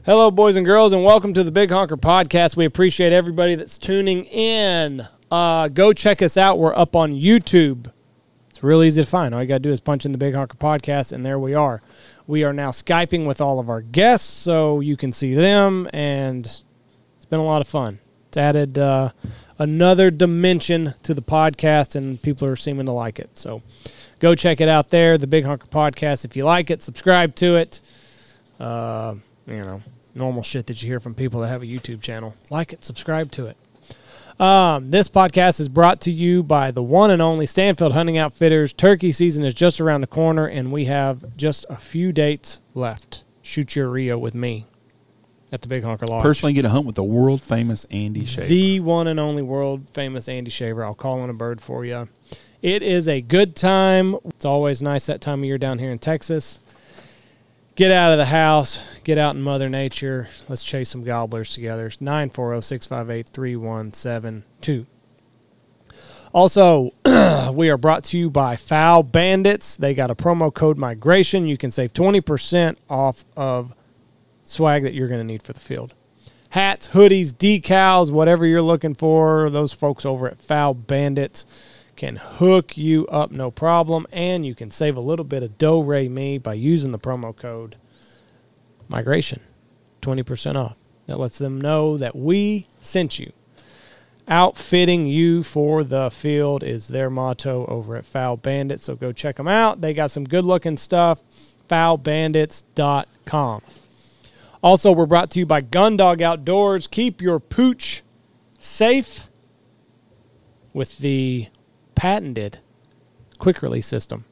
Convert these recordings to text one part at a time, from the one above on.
Hello, boys and girls, and welcome to the Big Honker Podcast. We appreciate everybody that's tuning in. Go check us out. We're up on YouTube. It's real easy to find. All you got to do is punch in the Big Honker Podcast, and there we are. We are now Skyping with all of our guests, so you can see them, and it's been a lot of fun. It's added another dimension to the podcast, and people are seeming to like it. So go check it out there, the Big Honker Podcast. If you like it, subscribe to it. Normal shit that you hear from people that have a YouTube channel. Like it, subscribe to it. This podcast is brought to you by the one and only Stanfield Hunting Outfitters. Turkey season is just around the corner, and we have just a few dates left. Shoot your Rio with me at the Big Honker Lodge. Personally get a hunt with the world-famous Andy Shaver. The one and only world-famous Andy Shaver. I'll call on a bird for you. It is a good time. It's always nice that time of year down here in Texas. Get out of the house. Get out in Mother Nature. Let's chase some gobblers together. 940-658-3172. Also, we are brought to you by Foul Bandits. They got a promo code migration. You can save 20% off of swag that you're going to need for the field. Hats, hoodies, decals, whatever you're looking for, those folks over at Foul Bandits can hook you up no problem, and you can save a little bit of do-re-mi by using the promo code migration, 20% off. That lets them know that we sent you. Outfitting you for the field is their motto over at Foul Bandits, so go check them out. They got some good-looking stuff, foulbandits.com. Also, we're brought to you by Gundog Outdoors. Keep your pooch safe with the patented quick release system.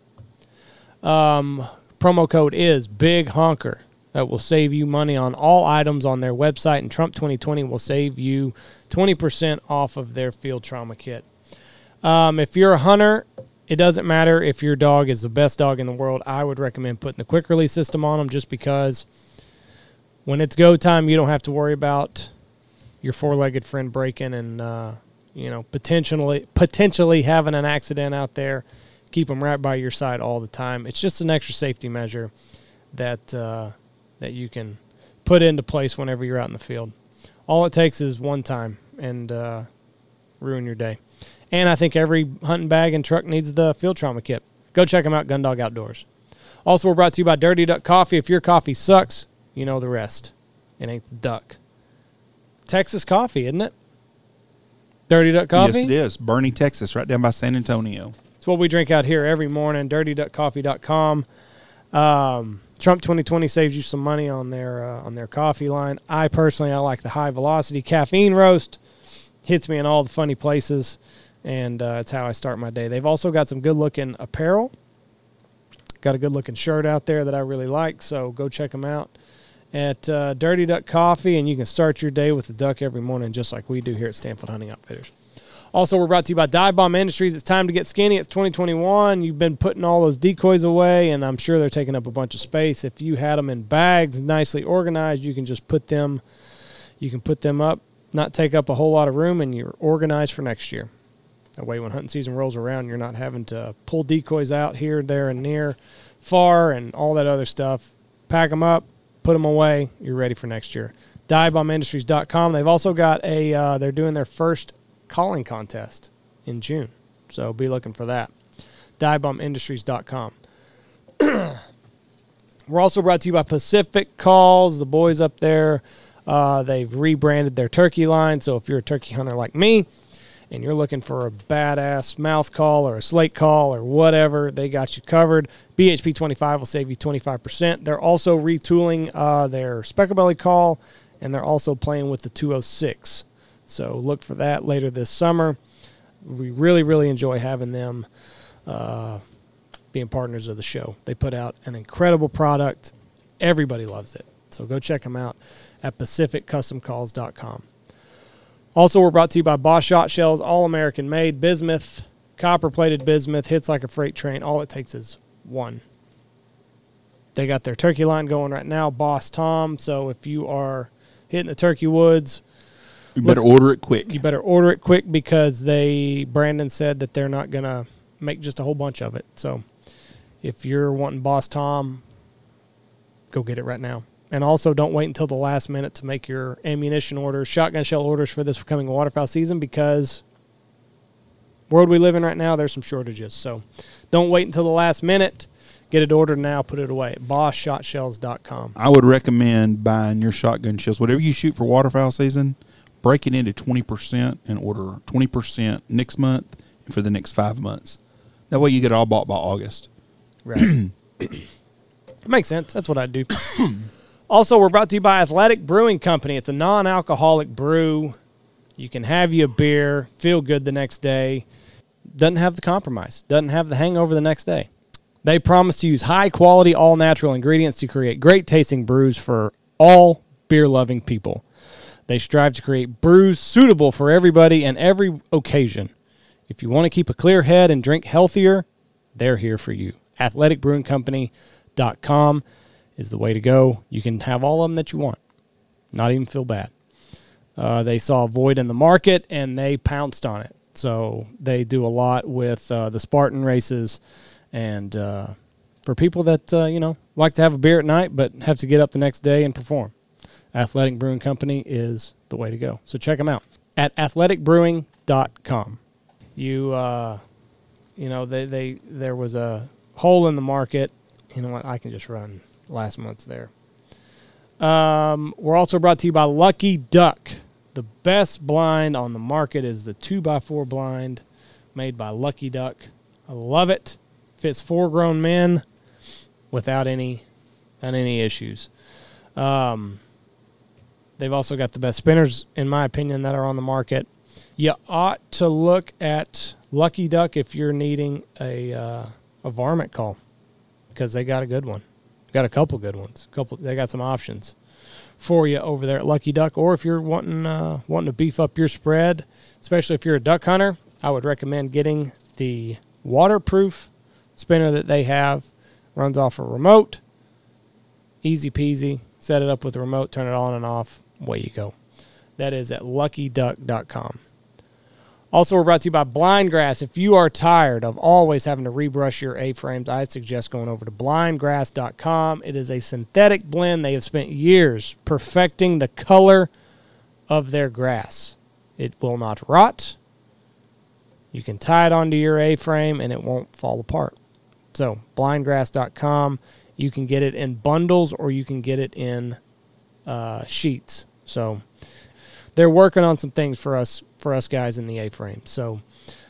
Promo code is Big Honker. That will save you money on all items on their website, and Trump 2020 will save you 20% off of their field trauma kit. If you're a hunter, it doesn't matter if your dog is the best dog in the world. I would recommend putting the quick release system on them, just because when it's go time, you don't have to worry about your four-legged friend breaking and potentially having an accident out there. Keep them right by your side all the time. It's just an extra safety measure that you can put into place whenever you're out in the field. All it takes is one time and ruin your day. And I think every hunting bag and truck needs the field trauma kit. Go check them out, Gundog Outdoors. Also, we're brought to you by Dirty Duck Coffee. If your coffee sucks, you know the rest. It ain't the duck. Texas coffee, isn't it? Dirty Duck Coffee? Yes, it is. Bernie, Texas, right down by San Antonio. It's what we drink out here every morning, dirtyduckcoffee.com. Trump 2020 saves you some money on their coffee line. I like the high velocity caffeine roast. Hits me in all the funny places, and it's how I start my day. They've also got some good-looking apparel. Got a good-looking shirt out there that I really like, so go check them out at Dirty Duck Coffee, and you can start your day with the duck every morning just like we do here at Stanfield Hunting Outfitters. Also, we're brought to you by Dive Bomb Industries. It's time to get skinny. It's 2021. You've been putting all those decoys away, and I'm sure they're taking up a bunch of space. If you had them in bags, nicely organized, you can just put them up, not take up a whole lot of room, and you're organized for next year. That way, when hunting season rolls around, you're not having to pull decoys out here, there, and near, far, and all that other stuff. Pack them up, put them away. You're ready for next year. DiveBombIndustries.com. They've also got they're doing their first calling contest in June, so be looking for that. DiveBombIndustries.com. We're also brought to you by Pacific Calls. The boys up there, they've rebranded their turkey line, so if you're a turkey hunter like me and you're looking for a badass mouth call or a slate call or whatever, they got you covered. BHP 25 will save you 25%. They're also retooling their Speckle Belly call, and they're also playing with the 206. So look for that later this summer. We really, really enjoy having them being partners of the show. They put out an incredible product. Everybody loves it. So go check them out at PacificCustomCalls.com. Also, we're brought to you by Boss Shot Shells, all American made, bismuth, copper-plated bismuth, hits like a freight train. All it takes is one. They got their turkey line going right now, Boss Tom. So if you are hitting the turkey woods, you better order it quick. You better order it quick because Brandon said that they're not going to make just a whole bunch of it. So if you're wanting Boss Tom, go get it right now. And also, don't wait until the last minute to make your ammunition orders, shotgun shell orders for this coming waterfowl season, because world we live in right now, there's some shortages. So don't wait until the last minute. Get it ordered now. Put it away at BossShotShells.com. I would recommend buying your shotgun shells. Whatever you shoot for waterfowl season, break it into 20% and order 20% next month and for the next 5 months. That way you get it all bought by August. Right. Makes sense. That's what I'd do. Also, we're brought to you by Athletic Brewing Company. It's a non-alcoholic brew. You can have you a beer, feel good the next day. Doesn't have the compromise. Doesn't have the hangover the next day. They promise to use high-quality, all-natural ingredients to create great-tasting brews for all beer-loving people. They strive to create brews suitable for everybody and every occasion. If you want to keep a clear head and drink healthier, they're here for you. AthleticBrewingCompany.com is the way to go. You can have all of them that you want. Not even feel bad. They saw a void in the market, and they pounced on it. So they do a lot with the Spartan races, and for people that, like to have a beer at night but have to get up the next day and perform. Athletic Brewing Company is the way to go. So check them out at athleticbrewing.com. There was a hole in the market. You know what? I can just run last month's there. We're also brought to you by Lucky Duck. The best blind on the market is the 2x4 blind made by Lucky Duck. I love it. Fits 4 grown men without any issues. They've also got the best spinners, in my opinion, that are on the market. You ought to look at Lucky Duck if you're needing a varmint call, because they got a good one. Got a couple good ones. They got some options for you over there at Lucky Duck. Or if you're wanting to beef up your spread, especially if you're a duck hunter, I would recommend getting the waterproof spinner that they have. Runs off a remote. Easy peasy. Set it up with a remote, turn it on and off. Away you go. That is at luckyduck.com. Also, we're brought to you by Blindgrass. If you are tired of always having to rebrush your A-frames, I suggest going over to blindgrass.com. It is a synthetic blend. They have spent years perfecting the color of their grass. It will not rot. You can tie it onto your A-frame, and it won't fall apart. So, blindgrass.com. You can get it in bundles, or you can get it in sheets. So, they're working on some things for us guys in the A-frame. So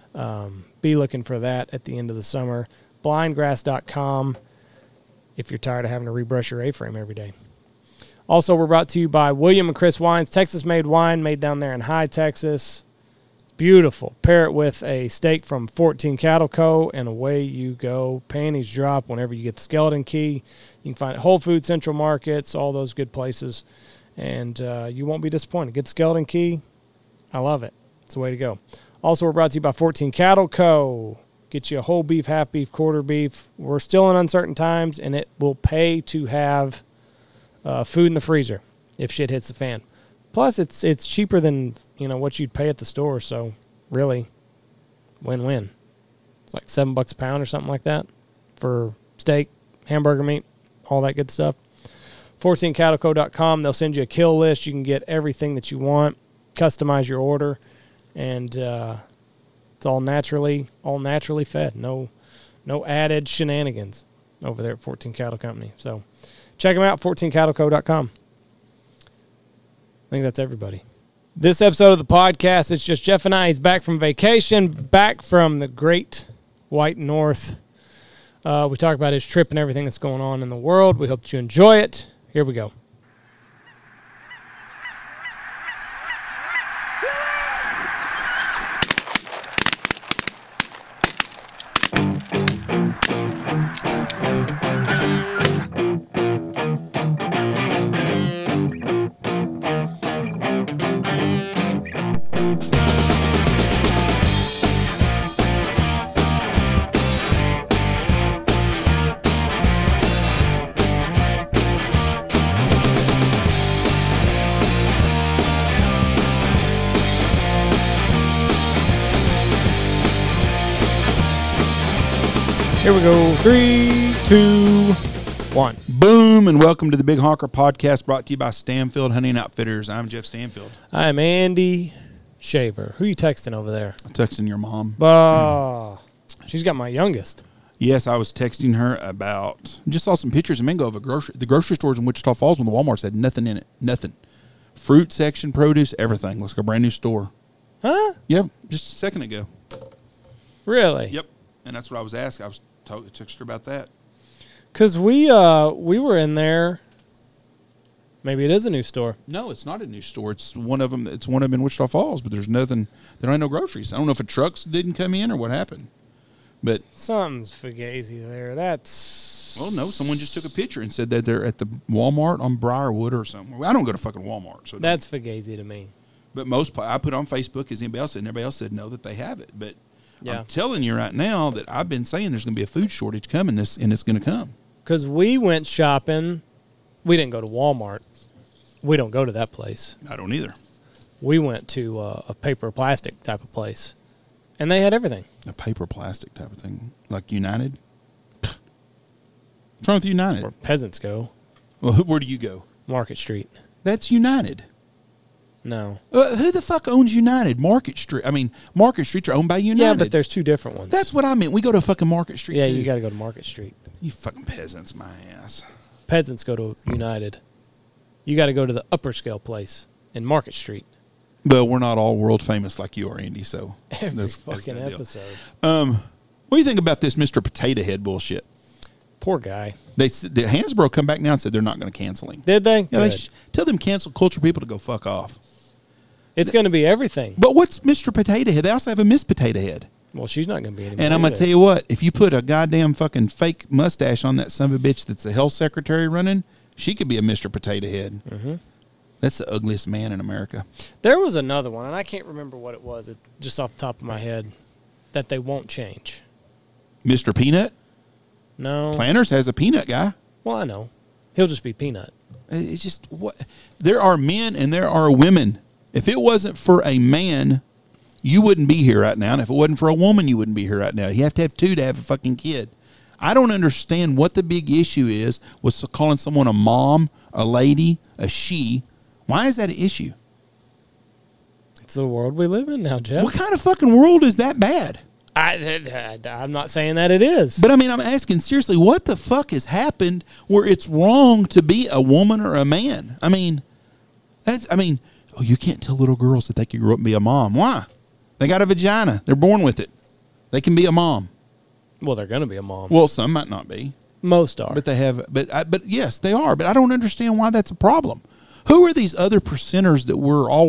be looking for that at the end of the summer. Blindgrass.com if you're tired of having to rebrush your A-frame every day. Also, we're brought to you by William and Chris Wines, Texas-made wine made down there in High Texas. Beautiful. Pair it with a steak from 14 Cattle Co., and away you go. Panties drop whenever you get the Skeleton Key. You can find it at Whole Foods, Central Markets, all those good places. And you won't be disappointed. Get the Skeleton Key. I love it. It's the way to go. Also, we're brought to you by 14 Cattle Co. Get you a whole beef, half beef, quarter beef. We're still in uncertain times, and it will pay to have food in the freezer if shit hits the fan. Plus, it's cheaper than what you'd pay at the store. So, really, win-win. It's like $7 a pound or something like that for steak, hamburger meat, all that good stuff. 14cattleco.com. They'll send you a kill list. You can get everything that you want. Customize your order, and it's all naturally fed. No added shenanigans over there at 14 Cattle Company. So check them out, 14cattleco.com. I think that's everybody. This episode of the podcast, it's just Jeff and I. He's back from vacation, back from the great white north. We talk about his trip and everything that's going on in the world. We hope that you enjoy it. Here we go. Here we go. 3, 2, 1. Boom. Boom, and welcome to the Big Honker Podcast, brought to you by Stanfield Hunting Outfitters. I'm Jeff Stanfield. I'm Andy Shaver. Who you texting over there? I'm texting your mom. She's got my youngest. Yes, I was texting her about, just saw some pictures a minute ago of the grocery stores in Wichita Falls when the Walmarts had nothing in it. Nothing. Fruit section, produce, everything. Looks like a brand new store. Huh? Yep, just a second ago. Really? Yep, and that's what I was asking. I was texting her about that. Because we were in there. Maybe it is a new store. No, it's not a new store. It's one of them. It's one of them in Wichita Falls, but there's nothing. There ain't no groceries. I don't know if a trucks didn't come in or what happened. But something's fugazi there. That's... Well, no, someone just took a picture and said that they're at the Walmart on Briarwood or something. I don't go to fucking Walmart. So that's fugazi to me. But I put on Facebook, as anybody else said, and everybody else said no, that they have it. But yeah. I'm telling you right now that I've been saying there's going to be a food shortage coming, and it's going to come. Because we went shopping. We didn't go to Walmart. We don't go to that place. I don't either. We went to a paper plastic type of place, and they had everything. A paper plastic type of thing, like United. What's wrong with United? Where peasants go. Well, where do you go? Market Street. That's United. No. Who the fuck owns United? Market Street. I mean, Market Streets are owned by United. Yeah, but there's two different ones. That's what I meant. We go to fucking Market Street. Yeah, too. you got to go to Market Street. You fucking peasants, my ass. Peasants go to United. You got to go to the upper scale place in Market Street. Well, we're not all world famous like you are, Andy. So Every fucking episode. What do you think about this Mr. Potato Head bullshit? Poor guy. The Hansbrough come back now and said they're not going to cancel him. Did they? Yeah, tell them cancel culture people to go fuck off. It's going to be everything. But what's Mr. Potato Head? They also have a Miss Potato Head. Well, she's not going to be anymore. And I'm going to tell you what, if you put a goddamn fucking fake mustache on that son of a bitch that's the health secretary running, she could be a Mr. Potato Head. Mm-hmm. That's the ugliest man in America. There was another one, and I can't remember what it was, just off the top of my head, that they won't change. Mr. Peanut? No. Planters has a peanut guy. Well, I know. He'll just be Peanut. It's just what there are men and there are women. If it wasn't for a man, you wouldn't be here right now. And if it wasn't for a woman, you wouldn't be here right now. You have to have two to have a fucking kid. I don't understand what the big issue is with calling someone a mom, a lady, a she. Why is that an issue? It's the world we live in now, Jeff. What kind of fucking world is that bad? I'm not saying that it is. But, I mean, I'm asking seriously, what the fuck has happened where it's wrong to be a woman or a man? I mean, you can't tell little girls that they can grow up and be a mom. Why? They got a vagina. They're born with it. They can be a mom. Well, they're going to be a mom. Well, some might not be. Most are. But they have. But yes, they are. But I don't understand why that's a problem. Who are these other percenters that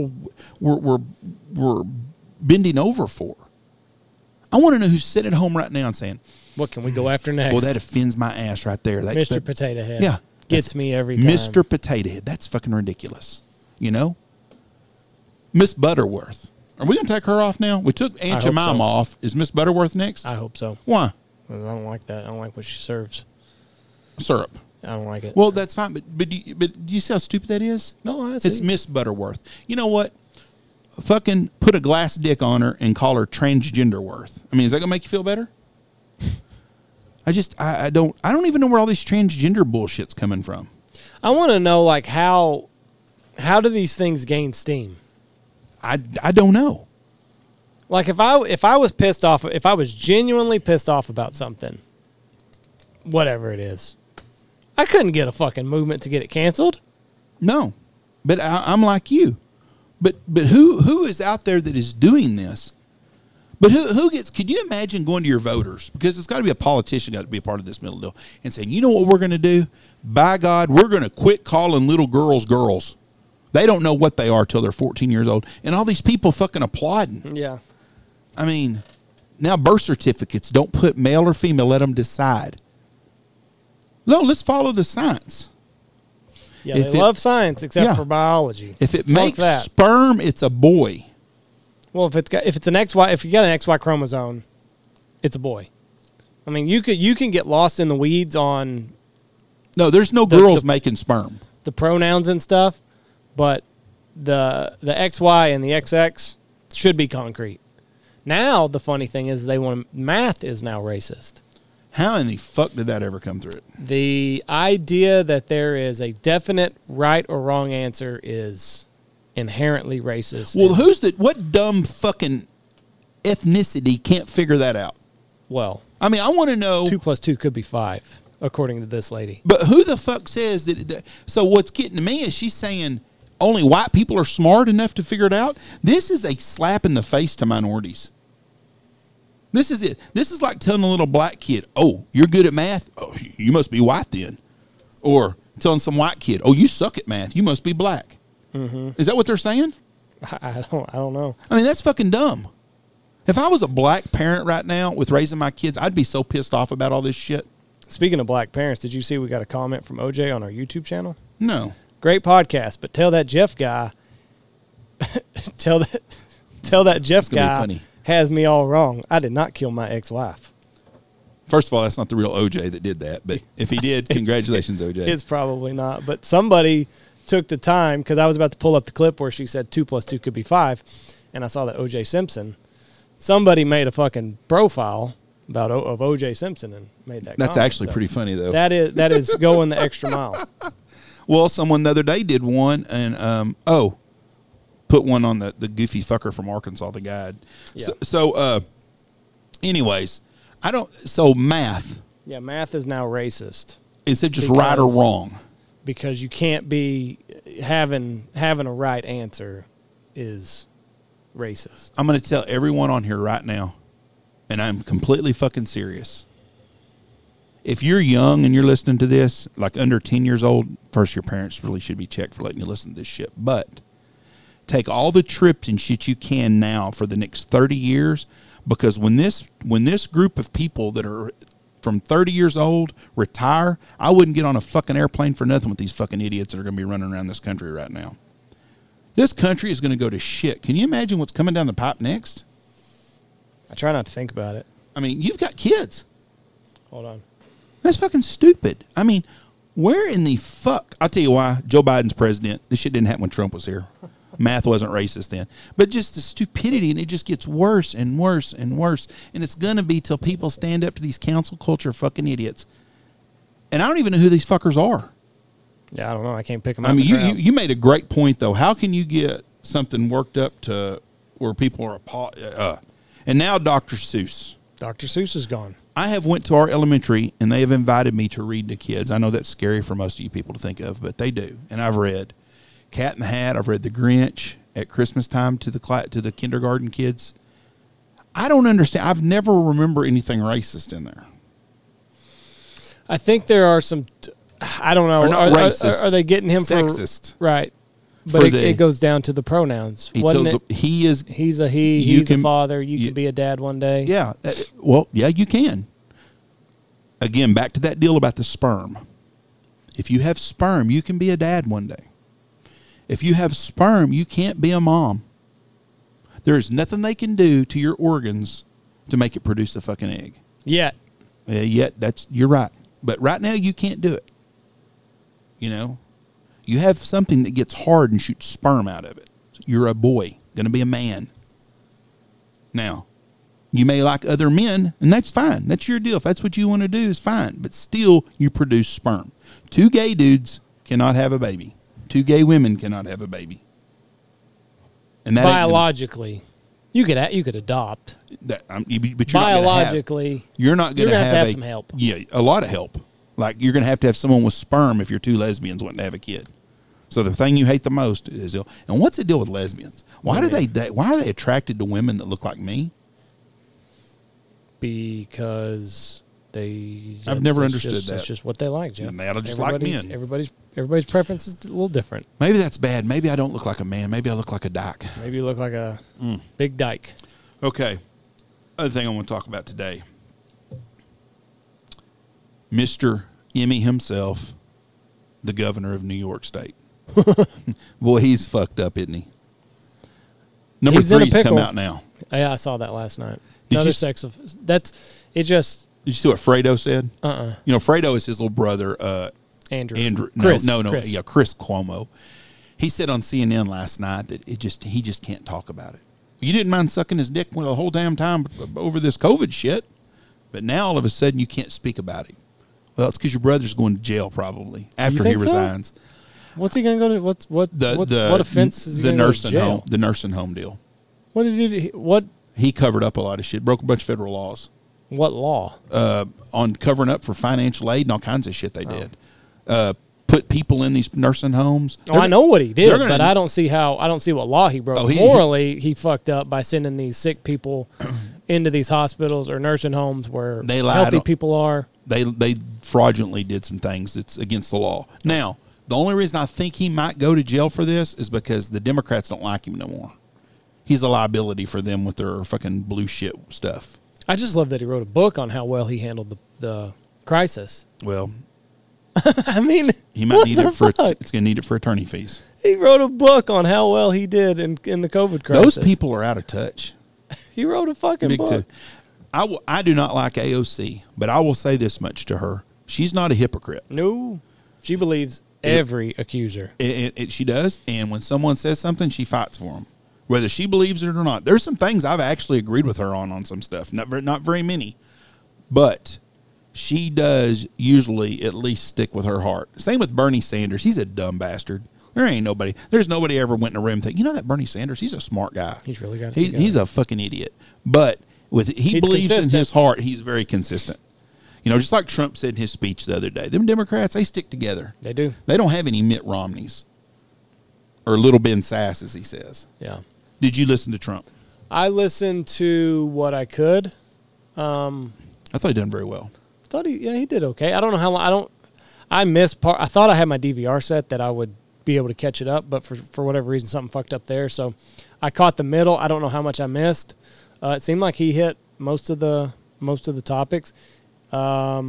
we're bending over for? I want to know who's sitting at home right now and saying, what can we go after next? Well, that offends my ass right there. Mr. Potato Head. Yeah. Gets me every time. Mr. Potato Head. That's fucking ridiculous. You know? Miss Butterworth. Are we going to take her off now? We took Aunt Jemima off. Is Miss Butterworth next? I hope so. Why? I don't like that. I don't like what she serves. Syrup. I don't like it. Well, that's fine. But do you see how stupid that is? No, I see. It's Miss Butterworth. You know what? Fucking put a glass dick on her and call her transgender worth. I mean, is that gonna make you feel better? I don't even know where all this transgender bullshit's coming from. I want to know, like, how do these things gain steam? I don't know. Like, if I was pissed off, if I was genuinely pissed off about something, whatever it is, I couldn't get a fucking movement to get it canceled. No, but I'm like you. But who is out there that is doing this? But could you imagine going to your voters? Because it's got to be a politician got to be a part of this middle deal and saying, you know what we're going to do? By God, we're going to quit calling little girls girls. They don't know what they are till they're 14 years old. And all these people fucking applauding. Yeah. I mean, now birth certificates, don't put male or female, let them decide. No, let's follow the science. Yeah, they love science except for biology. If it makes sperm, it's a boy. Well, if you got an XY chromosome, it's a boy. I mean, you can get lost in the weeds on. No, there's no girls making sperm. The pronouns and stuff, but the XY and the XX should be concrete. Now the funny thing is math is now racist. How in the fuck did that ever come through it? The idea that there is a definite right or wrong answer is inherently racist. Well, what dumb fucking ethnicity can't figure that out? Well, I mean, I want to know. 2 + 2 could be 5, according to this lady. But who the fuck says that? So what's getting to me is she's saying only white people are smart enough to figure it out. This is a slap in the face to minorities. This is it. This is like telling a little black kid, "Oh, you're good at math. Oh, you must be white then," or telling some white kid, "Oh, you suck at math. You must be black." Mm-hmm. Is that what they're saying? I don't know. I mean, that's fucking dumb. If I was a black parent right now with raising my kids, I'd be so pissed off about all this shit. Speaking of black parents, did you see we got a comment from OJ on our YouTube channel? No. Great podcast, but tell that Jeff guy, tell that Jeff guy funny. has me all wrong. I did not kill my ex-wife. First of all, that's not the real OJ that did that, but if he did, congratulations, OJ. It's probably not, but somebody took the time, because I was about to pull up the clip where she said 2 + 2 could be 5, and I saw that OJ Simpson. Somebody made a fucking profile of OJ Simpson and made that. That's comment. actually pretty funny, though. That is going the extra mile. Well, someone the other day did one, and put one on the goofy fucker from Arkansas, the guide. Yeah. So, anyways, so math. Yeah, math is now racist. Is it just right or wrong? Because you can't be having a right answer is racist. I'm going to tell everyone on here right now, and I'm completely fucking serious. If you're young and you're listening to this, like under 10 years old, first, your parents really should be checked for letting you listen to this shit. But take all the trips and shit you can now for the next 30 years, because when this group of people that are from 30 years old retire, I wouldn't get on a fucking airplane for nothing with these fucking idiots that are going to be running around this country right now. This country is going to go to shit. Can you imagine what's coming down the pipe next? I try not to think about it. I mean, you've got kids. Hold on. That's fucking stupid. I mean, where in the fuck? I'll tell you why. Joe Biden's president. This shit didn't happen when Trump was here. Math wasn't racist then. But just the stupidity, and it just gets worse and worse and worse. And it's going to be till people stand up to these council culture fucking idiots. And I don't even know who these fuckers are. Yeah, I don't know. I can't pick them out. I mean, you made a great point, though. How can you get something worked up to where people are and now Dr. Seuss. Dr. Seuss is gone. I have went to our elementary, and they have invited me to read to kids. I know that's scary for most of you people to think of, but they do. And I've read Cat in the Hat. I've read The Grinch at Christmas time to the kindergarten kids. I don't understand. I've never remember anything racist in there. I think there are some. I don't know. Or not racist. Are they getting him sexist? Right. But it goes down to the pronouns. He's a he. He's a father. You can be a dad one day. Yeah. Well, yeah, you can. Again, back to that deal about the sperm. If you have sperm, you can be a dad one day. If you have sperm, you can't be a mom. There is nothing they can do to your organs to make it produce a fucking egg. Yet, you're right. But right now, you can't do it. You know? You have something that gets hard and shoots sperm out of it. You're a boy, going to be a man. Now, you may like other men, and that's fine. That's your deal. If that's what you want to do, is fine. But still, you produce sperm. 2 gay dudes cannot have a baby. 2 gay women cannot have a baby. And that biologically, you could adopt. But you're biologically, you're not going to have some help. Yeah, a lot of help. Like, you're going to have someone with sperm if you're 2 lesbians wanting to have a kid. So the thing you hate the most is ill. And what's the deal with lesbians? Why are they attracted to women that look like me? Because I've never understood that. That's just what they like, Jeff. And they ought to just like men. Everybody's preference is a little different. Maybe that's bad. Maybe I don't look like a man. Maybe I look like a dyke. Maybe you look like a big dyke. Okay. Other thing I want to talk about today. Mr. Emmy himself, the governor of New York State. Boy, he's fucked up, isn't he? Number 3's come out now. Yeah, I saw that last night. Did you see what Fredo said? You know, Fredo is his little brother, Andrew. Chris. Chris. Yeah, Chris Cuomo. He said on CNN last night that he just can't talk about it. You didn't mind sucking his dick the whole damn time over this COVID shit. But now all of a sudden you can't speak about him. Well, it's because your brother's going to jail probably after he think so? resigns. What's he going to go to? What offense is he going to go to jail? Home, the nursing home deal. What did he do? What? He covered up a lot of shit, broke a bunch of federal laws. What law? On covering up for financial aid and all kinds of shit they did. Put people in these nursing homes. I know what he did, but I don't see what law he broke. Morally, he fucked up by sending these sick people into these hospitals or nursing homes where healthy people are. They fraudulently did some things that's against the law. Now, the only reason I think he might go to jail for this is because the Democrats don't like him no more. He's a liability for them with their fucking blue shit stuff. I just love that he wrote a book on how well he handled the crisis. Well, I mean, he might need it for it's going to need it for attorney fees. He wrote a book on how well he did in the COVID crisis. Those people are out of touch. He wrote a fucking book. I do not like AOC, but I will say this much to her: she's not a hypocrite. No, she believes every accuser. She does, and when someone says something, she fights for them, whether she believes it or not. There's some things I've actually agreed with her on some stuff. Not very many, but she does usually at least stick with her heart. Same with Bernie Sanders. He's a dumb bastard. There's nobody ever went in a room and think, that Bernie Sanders, he's a smart guy. He's really got it. He's a fucking idiot. But he believes in his heart. He's very consistent. Just like Trump said in his speech the other day, them Democrats, they stick together. They do. They don't have any Mitt Romneys or little Ben Sass, as he says. Yeah. Did you listen to Trump? I listened to what I could. I thought he done very well. He did okay. I don't know how I missed part. I thought I had my DVR set that I would be able to catch it up, but for whatever reason, something fucked up there. So I caught the middle. I don't know how much I missed. It seemed like he hit most of the topics. I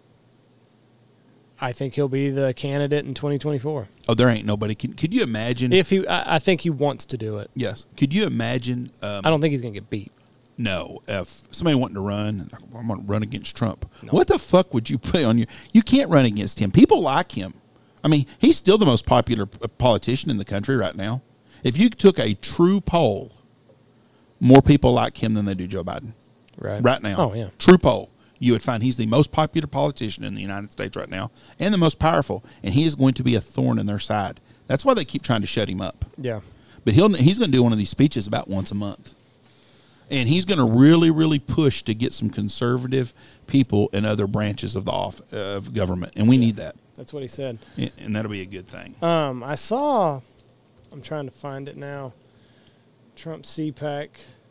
think he'll be the candidate in 2024. Oh, there ain't nobody. Could you imagine if he? I think he wants to do it. Yes. Could you imagine? I don't think he's gonna get beat. No, if somebody wanting to run, I'm going to run against Trump. No. What the fuck would you put on you? You can't run against him. People like him. I mean, he's still the most popular politician in the country right now. If you took a true poll, more people like him than they do Joe Biden. Right now. Oh, yeah. True poll. You would find he's the most popular politician in the United States right now and the most powerful, and he is going to be a thorn in their side. That's why they keep trying to shut him up. Yeah. But he's going to do one of these speeches about once a month. And he's going to really, really push to get some conservative people in other branches of of government, and we need that. That's what he said, and that'll be a good thing. I saw. I'm trying to find it now. Trump CPAC,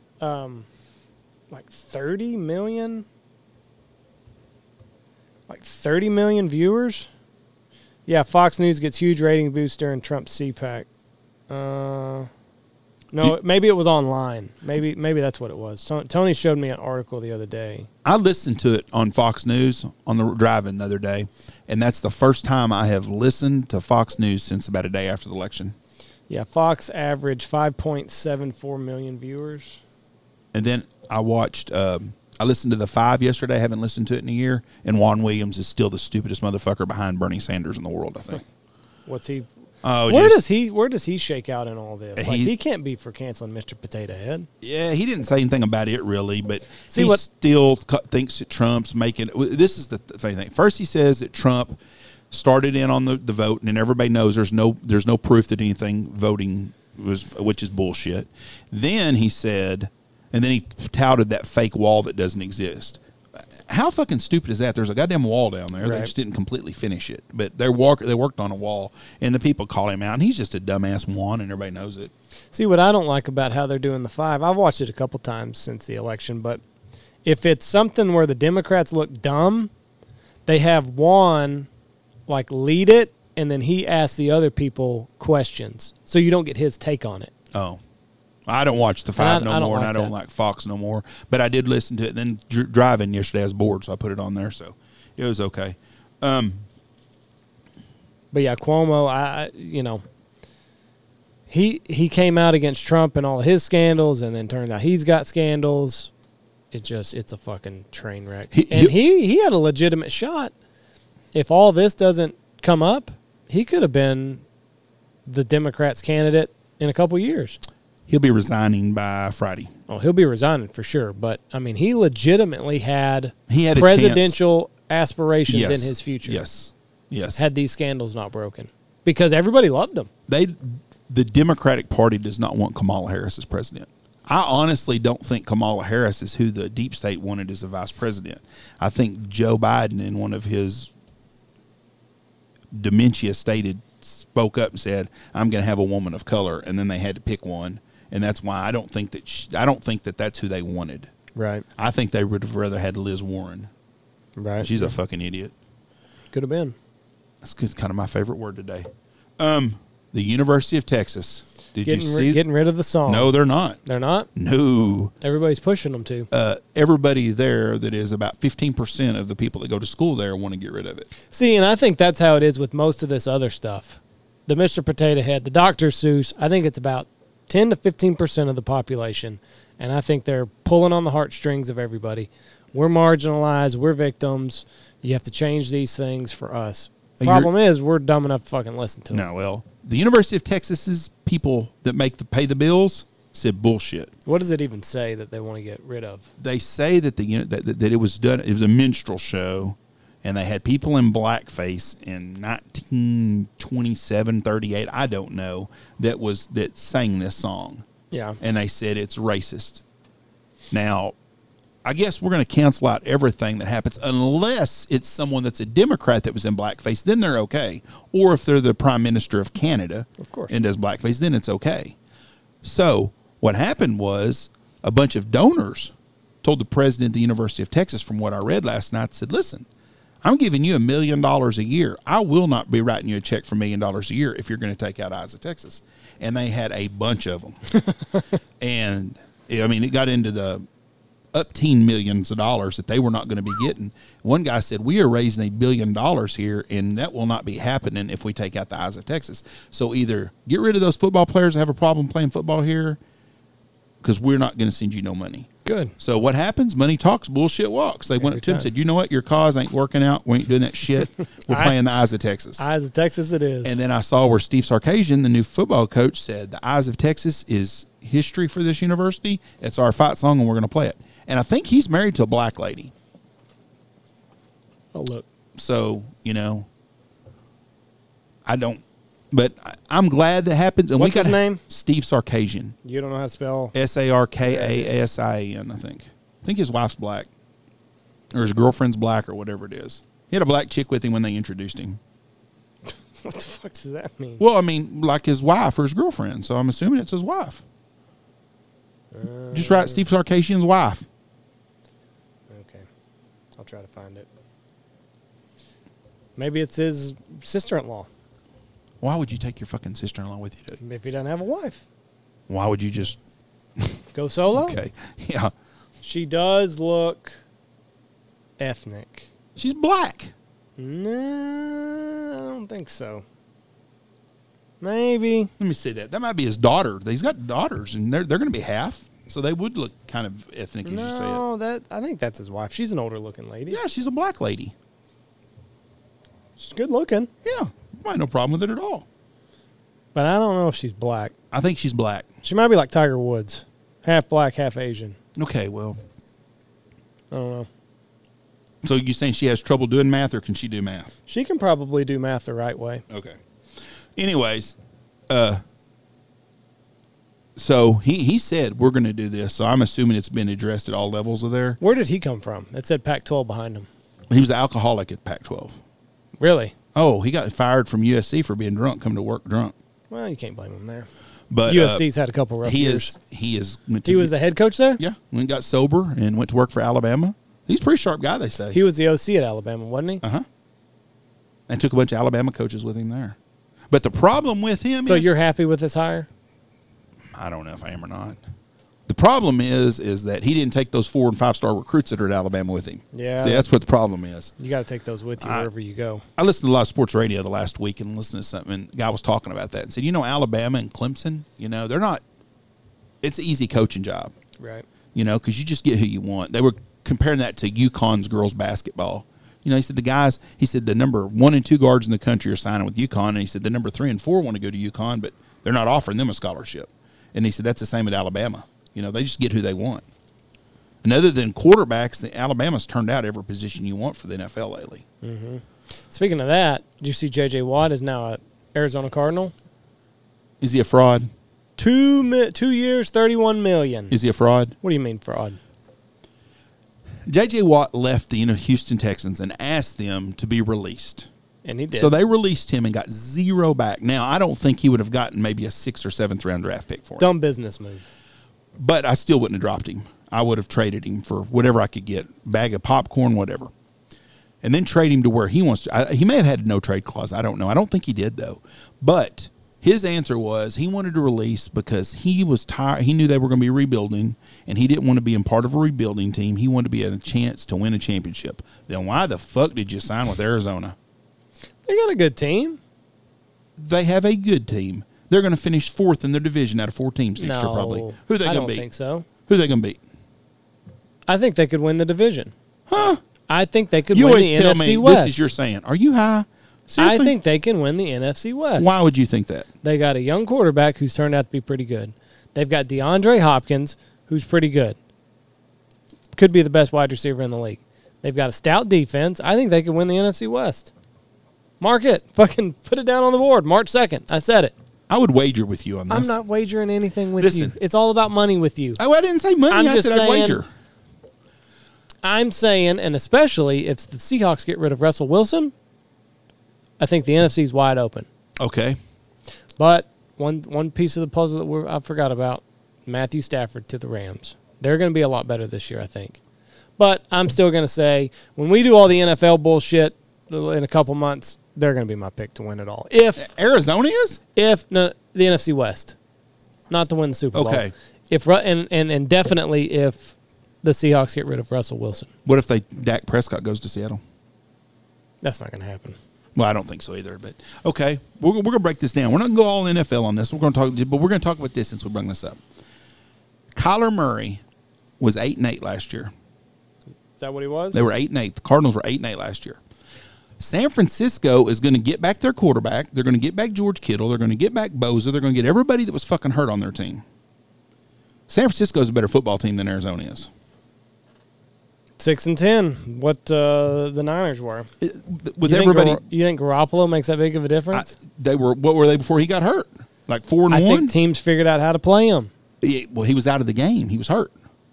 like 30 million viewers. Yeah, Fox News gets huge rating boost during Trump's CPAC. No, maybe it was online. Maybe that's what it was. Tony showed me an article the other day. I listened to it on Fox News on the driving the other day, and that's the first time I have listened to Fox News since about a day after the election. Yeah, Fox averaged 5.74 million viewers. And then I watched, I listened to The Five yesterday. I haven't listened to it in a year, and Juan Williams is still the stupidest motherfucker behind Bernie Sanders in the world, I think. What's he... Where does he shake out in all this? He can't be for canceling Mr. Potato Head. Yeah, he didn't say anything about it really, but still thinks that Trump's making. This is the funny thing. First, he says that Trump started in on the vote, and everybody knows there's no proof that anything voting was, which is bullshit. Then he said, and then he touted that fake wall that doesn't exist. How fucking stupid is that? There's a goddamn wall down there. Right. They just didn't completely finish it. But they worked on a wall, and the people call him out, and he's just a dumbass one, and everybody knows it. See, what I don't like about how they're doing the Five, I've watched it a couple times since the election, but if it's something where the Democrats look dumb, they have Juan, lead it, and then he asks the other people questions, so you don't get his take on it. Oh. I don't watch The Five no more, and I don't like Fox no more. But I did listen to it. And then driving yesterday, I was bored, so I put it on there. So it was okay. But yeah, Cuomo, he came out against Trump and all his scandals, and then turned out he's got scandals. It's a fucking train wreck. He had a legitimate shot. If all this doesn't come up, he could have been the Democrats' candidate in a couple years. He'll be resigning by Friday. Oh, he'll be resigning for sure. But, I mean, he legitimately had A presidential aspirations Yes. in his future. Yes. Yes. Had these scandals not broken. Because everybody loved him. The Democratic Party does not want Kamala Harris as president. I honestly don't think Kamala Harris is who the deep state wanted as the vice president. I think Joe Biden, in one of his dementia stated, spoke up and said, "I'm going to have a woman of color," and then they had to pick one, and that's why I don't think that that's who they wanted. Right. I think they would have rather had Liz Warren. Right. She's a fucking idiot. Could have been. That's kind of my favorite word today. The University of Texas. Did you see? Getting rid of the song. No, they're not. They're not? No. Everybody's pushing them to. Everybody there, that is about 15% of the people that go to school there, want to get rid of it. See, and I think that's how it is with most of this other stuff. The Mr. Potato Head, the Dr. Seuss, I think it's about 10 to 15% of the population, and I think they're pulling on the heartstrings of everybody. We're marginalized. We're victims. You have to change these things for us. Problem is, we're dumb enough to fucking listen to them. No, well, the University of Texas's people that pay the bills said bullshit. What does it even say that they want to get rid of? They say that that it was done. It was a minstrel show, and they had people in blackface in 1927, 38. I don't know that sang this song. Yeah, And they said it's racist. Now, I guess we're going to cancel out everything that happens unless it's someone that's a Democrat that was in blackface. Then they're okay. Or if they're the Prime Minister of Canada, Of course. and does blackface, then it's okay. So what happened was a bunch of donors told the president of the University of Texas, from what I read last night, said, "Listen, I'm giving you $1 million a year. I will not be writing you a check for $1 million a year if you're going to take out Eyes of Texas." And they had a bunch of them. And I mean, it got into the up-teen millions of dollars that they were not going to be getting. One guy said, "We are raising $1 billion here, and that will not be happening if we take out the Eyes of Texas. So either get rid of those football players that have a problem playing football here, because we're not going to send you no money." good. So what happens? Money talks, bullshit walks. They went up to him and said, "You know what? Your cause ain't working out. We ain't doing that shit. We're playing the Eyes of Texas." Eyes of Texas it is. And then I saw where Steve Sarkisian, the new football coach, said the Eyes of Texas is history for this university. It's our fight song, and we're going to play it. And I think he's married to a black lady. Oh, look. So, I don't. But I'm glad that happens. And What's we got his name? Steve Sarkisian. You don't know how to spell? Sarkasien, I think. I think his wife's black. Or his girlfriend's black, or whatever it is. He had a black chick with him when they introduced him. What the fuck does that mean? Well, I mean, like his wife or his girlfriend. So I'm assuming it's his wife. Just write Steve Sarkisian's wife. Okay. I'll try to find it. Maybe it's his sister-in-law. Why would you take your fucking sister-in-law with you? If he doesn't have a wife. Why would you just... Go solo? Okay. Yeah. She does look ethnic. She's black. No, I don't think so. Maybe. Let me say that. That might be his daughter. He's got daughters, and they're going to be half. So they would look kind of ethnic, as you say it. No, I think that's his wife. She's an older looking lady. Yeah, she's a black lady. She's good looking. Yeah. I have no problem with it at all. But I don't know if she's black. I think she's black. She might be like Tiger Woods. Half black, half Asian. Okay, well. I don't know. So you saying she has trouble doing math, or can she do math? She can probably do math the right way. Okay. Anyways, so he said we're going to do this. So I'm assuming it's been addressed at all levels of there. Where did he come from? It said Pac-12 behind him. He was an alcoholic at Pac-12. Really? Oh, he got fired from USC for being drunk, coming to work drunk. Well, you can't blame him there. But USC's had a couple rough he years. He was the head coach there? Yeah, went and got sober and went to work for Alabama. He's a pretty sharp guy, they say. He was the OC at Alabama, wasn't he? Uh-huh. And took a bunch of Alabama coaches with him there. But the problem with him So is... you're happy with this hire? I don't know if I am or not. The problem is that he didn't take those 4- and 5-star recruits that are at Alabama with him. Yeah. See, that's what the problem is. You got to take those with you wherever you go. I listened to a lot of sports radio the last week and listened to something, and the guy was talking about that and said, Alabama and Clemson, they're not... It's an easy coaching job. Right. Because you just get who you want. They were comparing that to UConn's girls basketball. He said the number 1 and 2 guards in the country are signing with UConn, and he said the number 3 and 4 want to go to UConn, but they're not offering them a scholarship. And he said that's the same at Alabama. You know, they just get who they want. And other than quarterbacks, the Alabama's turned out every position you want for the NFL lately. Mm-hmm. Speaking of that, did you see J.J. Watt is now an Arizona Cardinal? Is he a fraud? 2 years, $31 million. Is he a fraud? What do you mean fraud? J.J. Watt left the Houston Texans and asked them to be released. And he did. So they released him and got zero back. Now, I don't think he would have gotten maybe a 6th or 7th round draft pick for him. Dumb business move. But I still wouldn't have dropped him. I would have traded him for whatever I could get, bag of popcorn, whatever. And then trade him to where he wants to. He may have had a no-trade clause. I don't know. I don't think he did, though. But his answer was he wanted to release because he was tired. He knew they were going to be rebuilding, and he didn't want to be in part of a rebuilding team. He wanted to be at a chance to win a championship. Then why the fuck did you sign with Arizona? They got a good team. They have a good team. They're going to finish 4th in their division out of 4 teams next year, probably. Who are they going to beat? I don't think so. Who are they going to beat? I think they could win the division. Huh? I think they could you win the always tell NFC me West. this is your saying. Are you high? Seriously? I think they can win the NFC West. Why would you think that? They got a young quarterback who's turned out to be pretty good. They've got DeAndre Hopkins, who's pretty good. Could be the best wide receiver in the league. They've got a stout defense. I think they can win the NFC West. Mark it. Fucking put it down on the board. March 2nd. I said it. I would wager with you on this. I'm not wagering anything with Listen. you. It's all about money with you. Oh, I didn't say money. I said I'd wager. I'm saying, and especially if the Seahawks get rid of Russell Wilson, I think the NFC's wide open. Okay. But one piece of the puzzle that I forgot about, Matthew Stafford to the Rams. They're going to be a lot better this year, I think. But I'm still going to say, when we do all the NFL bullshit in a couple months, they're going to be my pick to win it all. If Arizona is? No, the NFC West, not to win the Super Bowl. Okay. And definitely if the Seahawks get rid of Russell Wilson. What if Dak Prescott goes to Seattle? That's not going to happen. Well, I don't think so either. But okay, we're going to break this down. We're not going to go all NFL on this. We're going to talk about this since we bring this up. Kyler Murray was 8-8 last year. Is that what he was? They were 8-8. The Cardinals were 8-8 last year. San Francisco is going to get back their quarterback. They're going to get back George Kittle. They're going to get back Bosa. They're going to get everybody that was fucking hurt on their team. San Francisco is a better football team than Arizona is. 6-10. What the Niners were. With everybody, you think Garoppolo makes that big of a difference? What were they before he got hurt? Like 4-1. I think teams figured out how to play him. Well, he was out of the game. He was hurt.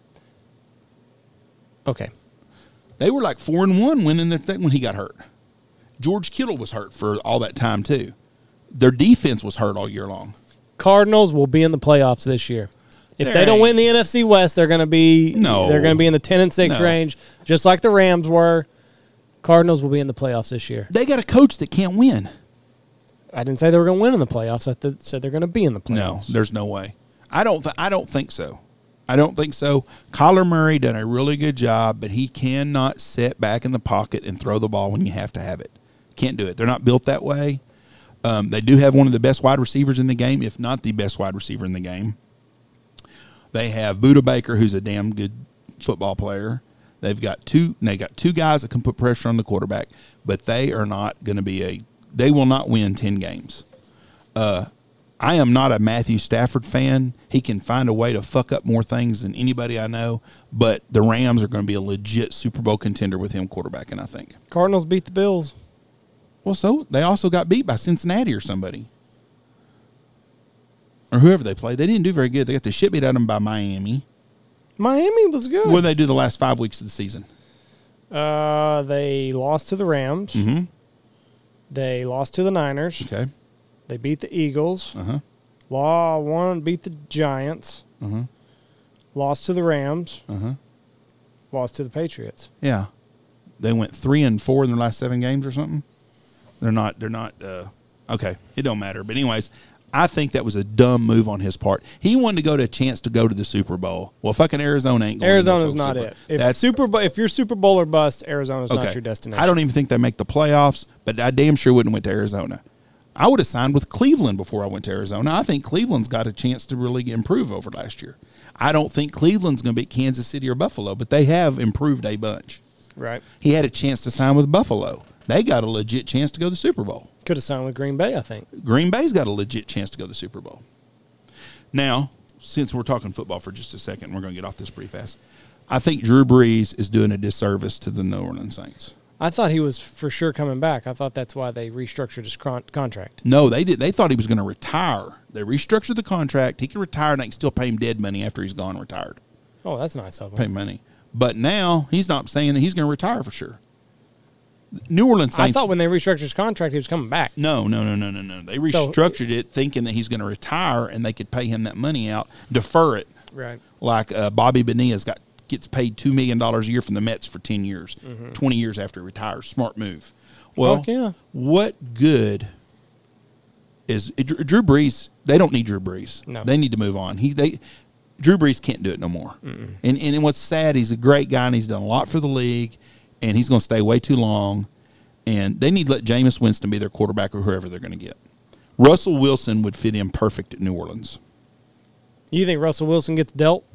Okay. They were like 4-1 winning their thing when he got hurt. George Kittle was hurt for all that time too. Their defense was hurt all year long. Cardinals will be in the playoffs this year. If There they don't ain't- win the NFC West, they're going to be They're going to be in the 10-6 No. range, just like the Rams were. Cardinals will be in the playoffs this year. They got a coach that can't win. I didn't say they were going to win in the playoffs. I said they're going to be in the playoffs. No, there's no way. I don't think so. I don't think so. Kyler Murray done a really good job, but he cannot sit back in the pocket and throw the ball when you have to have it. Can't do it. They're not built that way. They do have one of the best wide receivers in the game, if not the best wide receiver in the game. They have Budda Baker, who's a damn good football player. They got two guys that can put pressure on the quarterback, but they are not going to be they will not win 10 games. I am not a Matthew Stafford fan. He can find a way to fuck up more things than anybody I know, but the Rams are going to be a legit Super Bowl contender with him quarterbacking, I think. Cardinals beat the Bills. Well, so they also got beat by Cincinnati or somebody. Or whoever they played. They didn't do very good. They got the shit beat out of them by Miami. Miami was good. What did they do the last 5 weeks of the season? They lost to the Rams. Mm-hmm. They lost to the Niners. Okay. They beat the Eagles. Uh-huh. Beat the Giants. Uh-huh. Lost to the Rams. Uh-huh. Lost to the Patriots. Yeah. They went 3-4 in their last 7 games or something. They're not okay. It don't matter. But anyways, I think that was a dumb move on his part. He wanted to go to a chance to go to the Super Bowl. Well, fucking Arizona ain't going Arizona's to the not Super it. Bowl. If you're Super Bowl or bust, Arizona's Okay. not your destination. I don't even think they make the playoffs, but I damn sure wouldn't have went to Arizona. I would have signed with Cleveland before I went to Arizona. I think Cleveland's got a chance to really improve over last year. I don't think Cleveland's going to beat Kansas City or Buffalo, but they have improved a bunch. Right. He had a chance to sign with Buffalo. They got a legit chance to go to the Super Bowl. Could have signed with Green Bay, I think. Green Bay's got a legit chance to go to the Super Bowl. Now, since we're talking football for just a second, we're going to get off this pretty fast. I think Drew Brees is doing a disservice to the New Orleans Saints. I thought he was for sure coming back. I thought that's why they restructured his contract. No, they did. They thought he was going to retire. They restructured the contract. He can retire, and they can still pay him dead money after he's gone retired. Oh, that's nice of him. Pay money. But now he's not saying that he's going to retire for sure. New Orleans Saints. I thought when they restructured his contract, he was coming back. No. They restructured it thinking that he's going to retire, and they could pay him that money out, defer it. Right. Like Bobby Bonilla gets paid $2 million a year from the Mets for 10 years, 20 years after he retires. Smart move. Well, yeah. What good is Drew Brees? They don't need Drew Brees. No. They need to move on. Drew Brees can't do it no more. And what's sad, he's a great guy, and he's done a lot for the league, and he's going to stay way too long. And they need to let Jameis Winston be their quarterback or whoever they're going to get. Russell Wilson would fit in perfect at New Orleans. You think Russell Wilson gets dealt?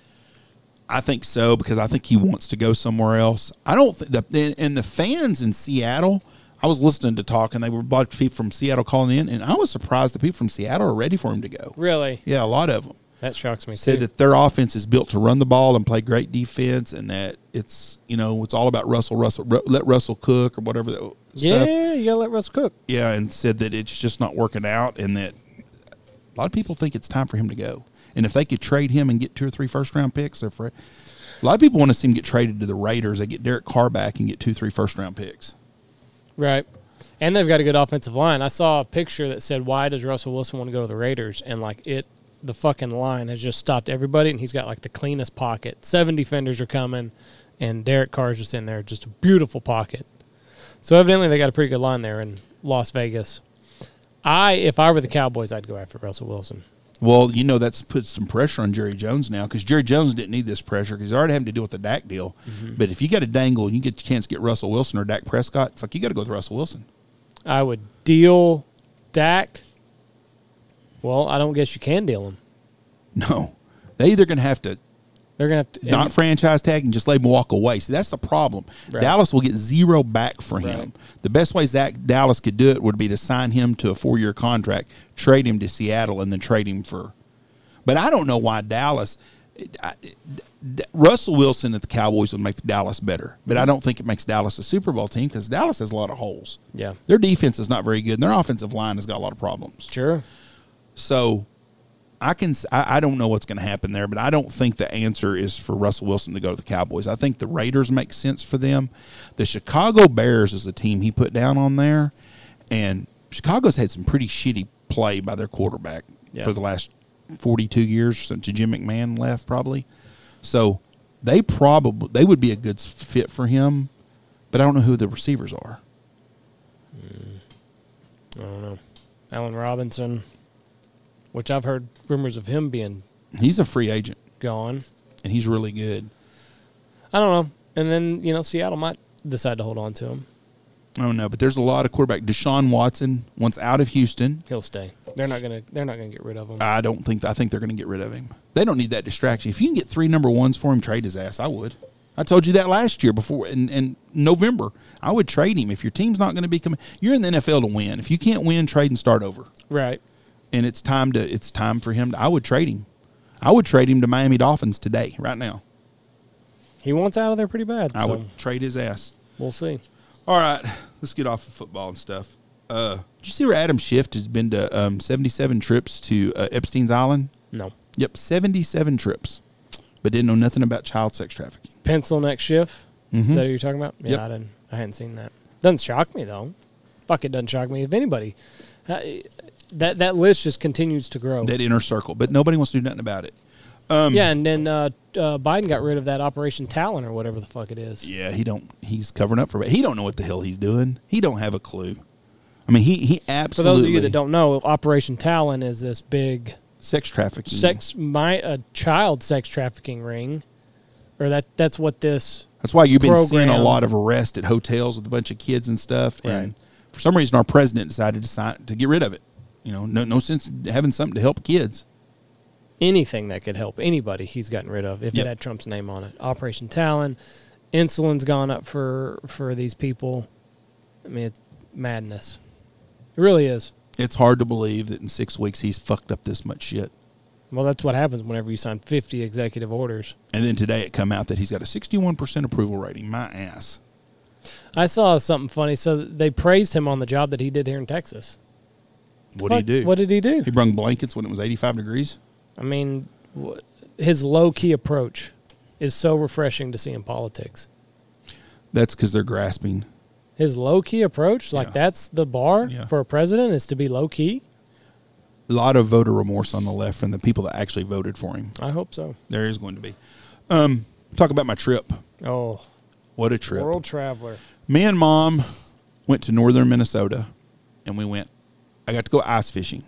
I think so, because I think he wants to go somewhere else. I don't think and the fans in Seattle, I was listening to talk, and they were a bunch of people from Seattle calling in, and I was surprised that people from Seattle are ready for him to go. Really? Yeah, a lot of them. That shocks me. Said that their offense is built to run the ball and play great defense, and that it's all about Russell. Let Russell cook or whatever that stuff. Yeah, you gotta let Russell cook. Yeah, and said that it's just not working out, and that a lot of people think it's time for him to go. And if they could trade him and get 2 or 3 first-round picks, a lot of people want to see him get traded to the Raiders. They get Derek Carr back and get 2 or 3 first-round picks. Right. And they've got a good offensive line. I saw a picture that said, why does Russell Wilson want to go to the Raiders? And, the fucking line has just stopped everybody, and he's got, the cleanest pocket. 7 defenders are coming, and Derek Carr's just in there. Just a beautiful pocket. So, evidently, they got a pretty good line there in Las Vegas. If I were the Cowboys, I'd go after Russell Wilson. Well, that's put some pressure on Jerry Jones now, because Jerry Jones didn't need this pressure because he's already having to deal with the Dak deal. Mm-hmm. But if you got a dangle and you get a chance to get Russell Wilson or Dak Prescott, you got to go with Russell Wilson. I would deal Dak. Well, I don't guess you can deal him. No. They're either going to have to not franchise tag and just let him walk away. See, that's the problem. Right. Dallas will get 0 back for him. Right. The best way Dallas could do it would be to sign him to a 4-year contract, trade him to Seattle, and then trade him for. But I don't know why Dallas. Russell Wilson at the Cowboys would make Dallas better, but I don't think it makes Dallas a Super Bowl team because Dallas has a lot of holes. Yeah, their defense is not very good, and their offensive line has got a lot of problems. Sure. So. I don't know what's going to happen there, but I don't think the answer is for Russell Wilson to go to the Cowboys. I think the Raiders make sense for them. The Chicago Bears is the team he put down on there, and Chicago's had some pretty shitty play by their quarterback for the last 42 years since Jim McMahon left, probably. So they would be a good fit for him, but I don't know who the receivers are. I don't know. Allen Robinson. Which I've heard rumors of him being. He's a free agent. Gone. And he's really good. I don't know. And then, Seattle might decide to hold on to him. I don't know, but there's a lot of quarterback. Deshaun Watson, once out of Houston. He'll stay. They're not gonna get rid of him. I think they're gonna get rid of him. They don't need that distraction. If you can get 3 number 1s for him, trade his ass. I would. I told you that last year before in November. I would trade him. If your team's not gonna be coming, you're in the NFL to win. If you can't win, trade and start over. Right. And it's time for him. I would trade him. I would trade him to Miami Dolphins today, right now. He wants out of there pretty bad. I would trade his ass. We'll see. All right, let's get off of football and stuff. Did you see where Adam Schiff has been to 77 trips to Epstein's Island? No. Yep, 77 trips, but didn't know nothing about child sex trafficking. Pencil neck Schiff? Mm-hmm. Is that what you're talking about? Yeah, yep. I hadn't seen that. Doesn't shock me, though. Fuck, it doesn't shock me. If anybody... That list just continues to grow. That inner circle, but nobody wants to do nothing about it. And then Biden got rid of that Operation Talon or whatever the fuck it is. Yeah, he's covering up for it. He don't know what the hell he's doing. He don't have a clue. I mean, he absolutely. For those of you that don't know, Operation Talon is this big sex trafficking, child sex trafficking ring, or that's what this. That's why you've been seeing a lot of arrests at hotels with a bunch of kids and stuff. Right. And for some reason, our president decided to get rid of it. No sense in having something to help kids. Anything that could help anybody, he's gotten rid of if it had Trump's name on it. Operation Talon, insulin's gone up for these people. I mean, it's madness. It really is. It's hard to believe that in 6 weeks he's fucked up this much shit. Well, that's what happens whenever you sign 50 executive orders. And then today it come out that he's got a 61% approval rating. My ass. I saw something funny. So they praised him on the job that he did here in Texas. What did he do? What did he do? He brung blankets when it was 85 degrees. I mean, his low-key approach is so refreshing to see in politics. That's because they're grasping. His low-key approach, like Yeah. that's the bar Yeah. for a president, is to be low-key? A lot of voter remorse on the left from the people that actually voted for him. I hope so. There is going to be. Talk about my trip. Oh, What a trip. world traveler. Me and Mom went to northern Minnesota, and I got to go ice fishing.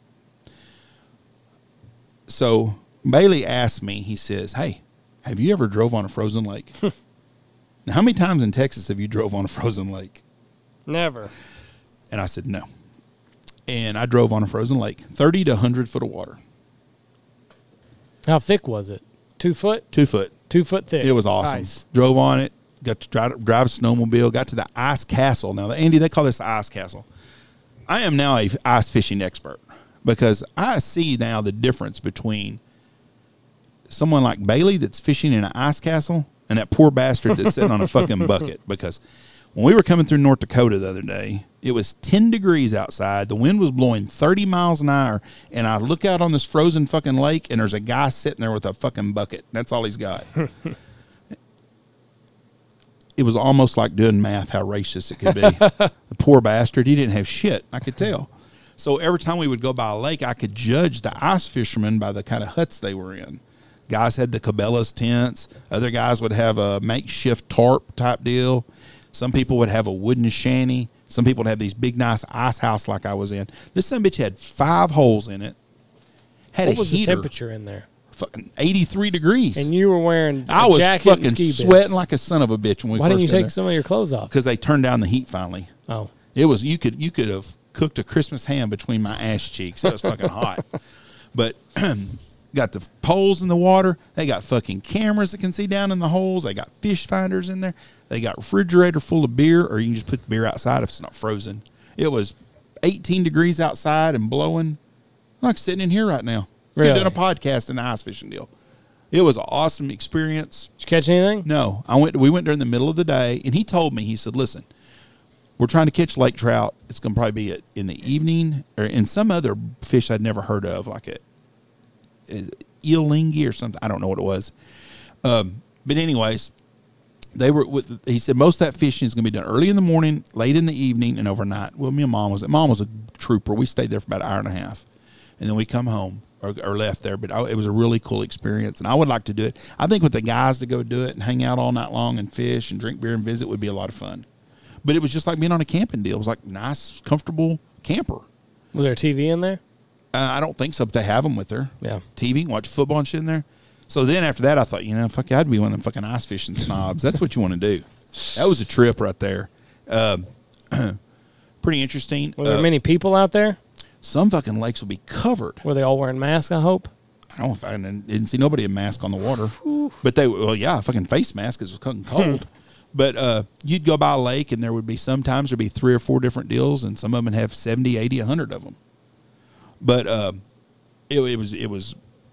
So Bailey asked me, he says, hey, have you ever drove on a frozen lake? Now, how many times in Texas have you drove on a frozen lake? Never. And I said, no. And I drove on a frozen lake, 30 to 100 foot of water. How thick was it? 2 foot? 2 foot. 2 foot thick. It was awesome. Ice. Drove on it, got to drive a snowmobile, got to the ice castle. Now, Andy, they call this the ice castle. I am now a ice fishing expert because I see now the difference between someone like Bailey that's fishing in an ice castle and that poor bastard that's sitting on a fucking bucket. Because when we were coming through North Dakota the other day, it was 10 degrees outside. The wind was blowing 30 miles an hour. And I look out on this frozen fucking lake, and there's a guy sitting there with a fucking bucket. That's all he's got. It was almost like doing math, how racist it could be. The poor bastard, he didn't have shit. I could tell. So every time we would go by a lake, I could judge the ice fishermen by the kind of huts they were in. Guys had the Cabela's tents. Other guys would have a makeshift tarp type deal. Some people would have a wooden shanty. Some people would have these big, nice ice house like I was in. This son of a bitch had 5 holes in it. Had What a was the heater. temperature in there? Fucking 83 degrees. And you were wearing a I was jacket and fucking ski boots. sweating like a son of a bitch when we Why didn't you first got take there. some of your clothes off? Because they turned down the heat finally. Oh. It was you could have cooked a Christmas ham between my ass cheeks. It was fucking hot. But got the poles in the water. They got fucking cameras that can see down in the holes. They got fish finders in there. They got refrigerator full of beer, or you can just put the beer outside if it's not frozen. It was 18 degrees outside and blowing. I'm like sitting in here right now. Really? Doing a podcast in the ice fishing deal. It was an awesome experience. Did you catch anything? No, we went during the middle of the day, and he told me, he said, listen, we're trying to catch lake trout. It's going to probably be in the evening or in some other fish I'd never heard of, like a eelingi or something. I don't know what it was. But anyways, he said most of that fishing is going to be done early in the morning, late in the evening, and overnight. Well, Mom was a trooper. We stayed there for about an hour and a half, and then we come home or left there. But it was a really cool experience, and I would like to do it. I think with the guys to go do it and hang out all night long and fish and drink beer and visit would be a lot of fun. But it was just like being on a camping deal. It was like nice, comfortable camper. Was there a TV in there? I don't think so, but they have them with her. Yeah. TV, watch football and shit in there. So then after that, I thought, fuck yeah, I'd be one of them fucking ice fishing snobs. That's what you want to do. That was a trip right there. Pretty interesting. Were there many people out there? Some fucking lakes will be covered. Were they all wearing masks, I hope? I don't know if I didn't see nobody in mask on the water. But fucking face mask because it was fucking cold. But you'd go by a lake, and there would be sometimes there'd be 3 or 4 different deals, and some of them would have 70, 80, 100 of them. But it was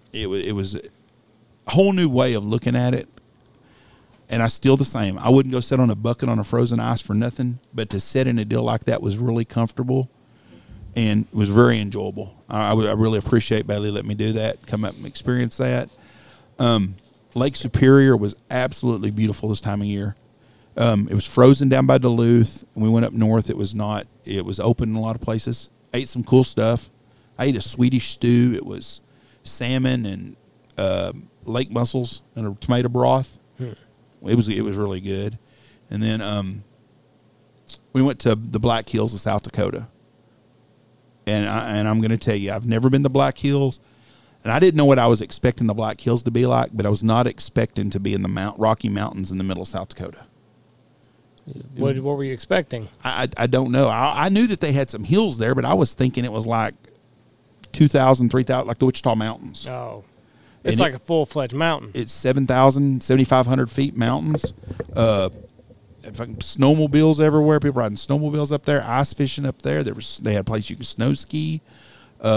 a whole new way of looking at it. And I still the same. I wouldn't go sit on a bucket on a frozen ice for nothing, but to sit in a deal like that was really comfortable and was very enjoyable. I really appreciate Bailey letting me do that, come up and experience that. Lake Superior was absolutely beautiful this time of year. It was frozen down by Duluth, and we went up north. It was open in a lot of places. I ate some cool stuff. I ate a Swedish stew. It was salmon and lake mussels and a tomato broth. It was really good. And then we went to the Black Hills of South Dakota. And I'm going to tell you, I've never been to Black Hills, and I didn't know what I was expecting the Black Hills to be like, but I was not expecting to be in the Rocky Mountains in the middle of South Dakota. What were you expecting? I don't know. I knew that they had some hills there, but I was thinking it was like 2,000, 3,000, like the Wichita Mountains. Oh. It's like a full-fledged mountain. It's 7,000, 7,500 feet mountains. Fucking snowmobiles everywhere. People riding snowmobiles up there, ice fishing up there. They had a place you can snow ski.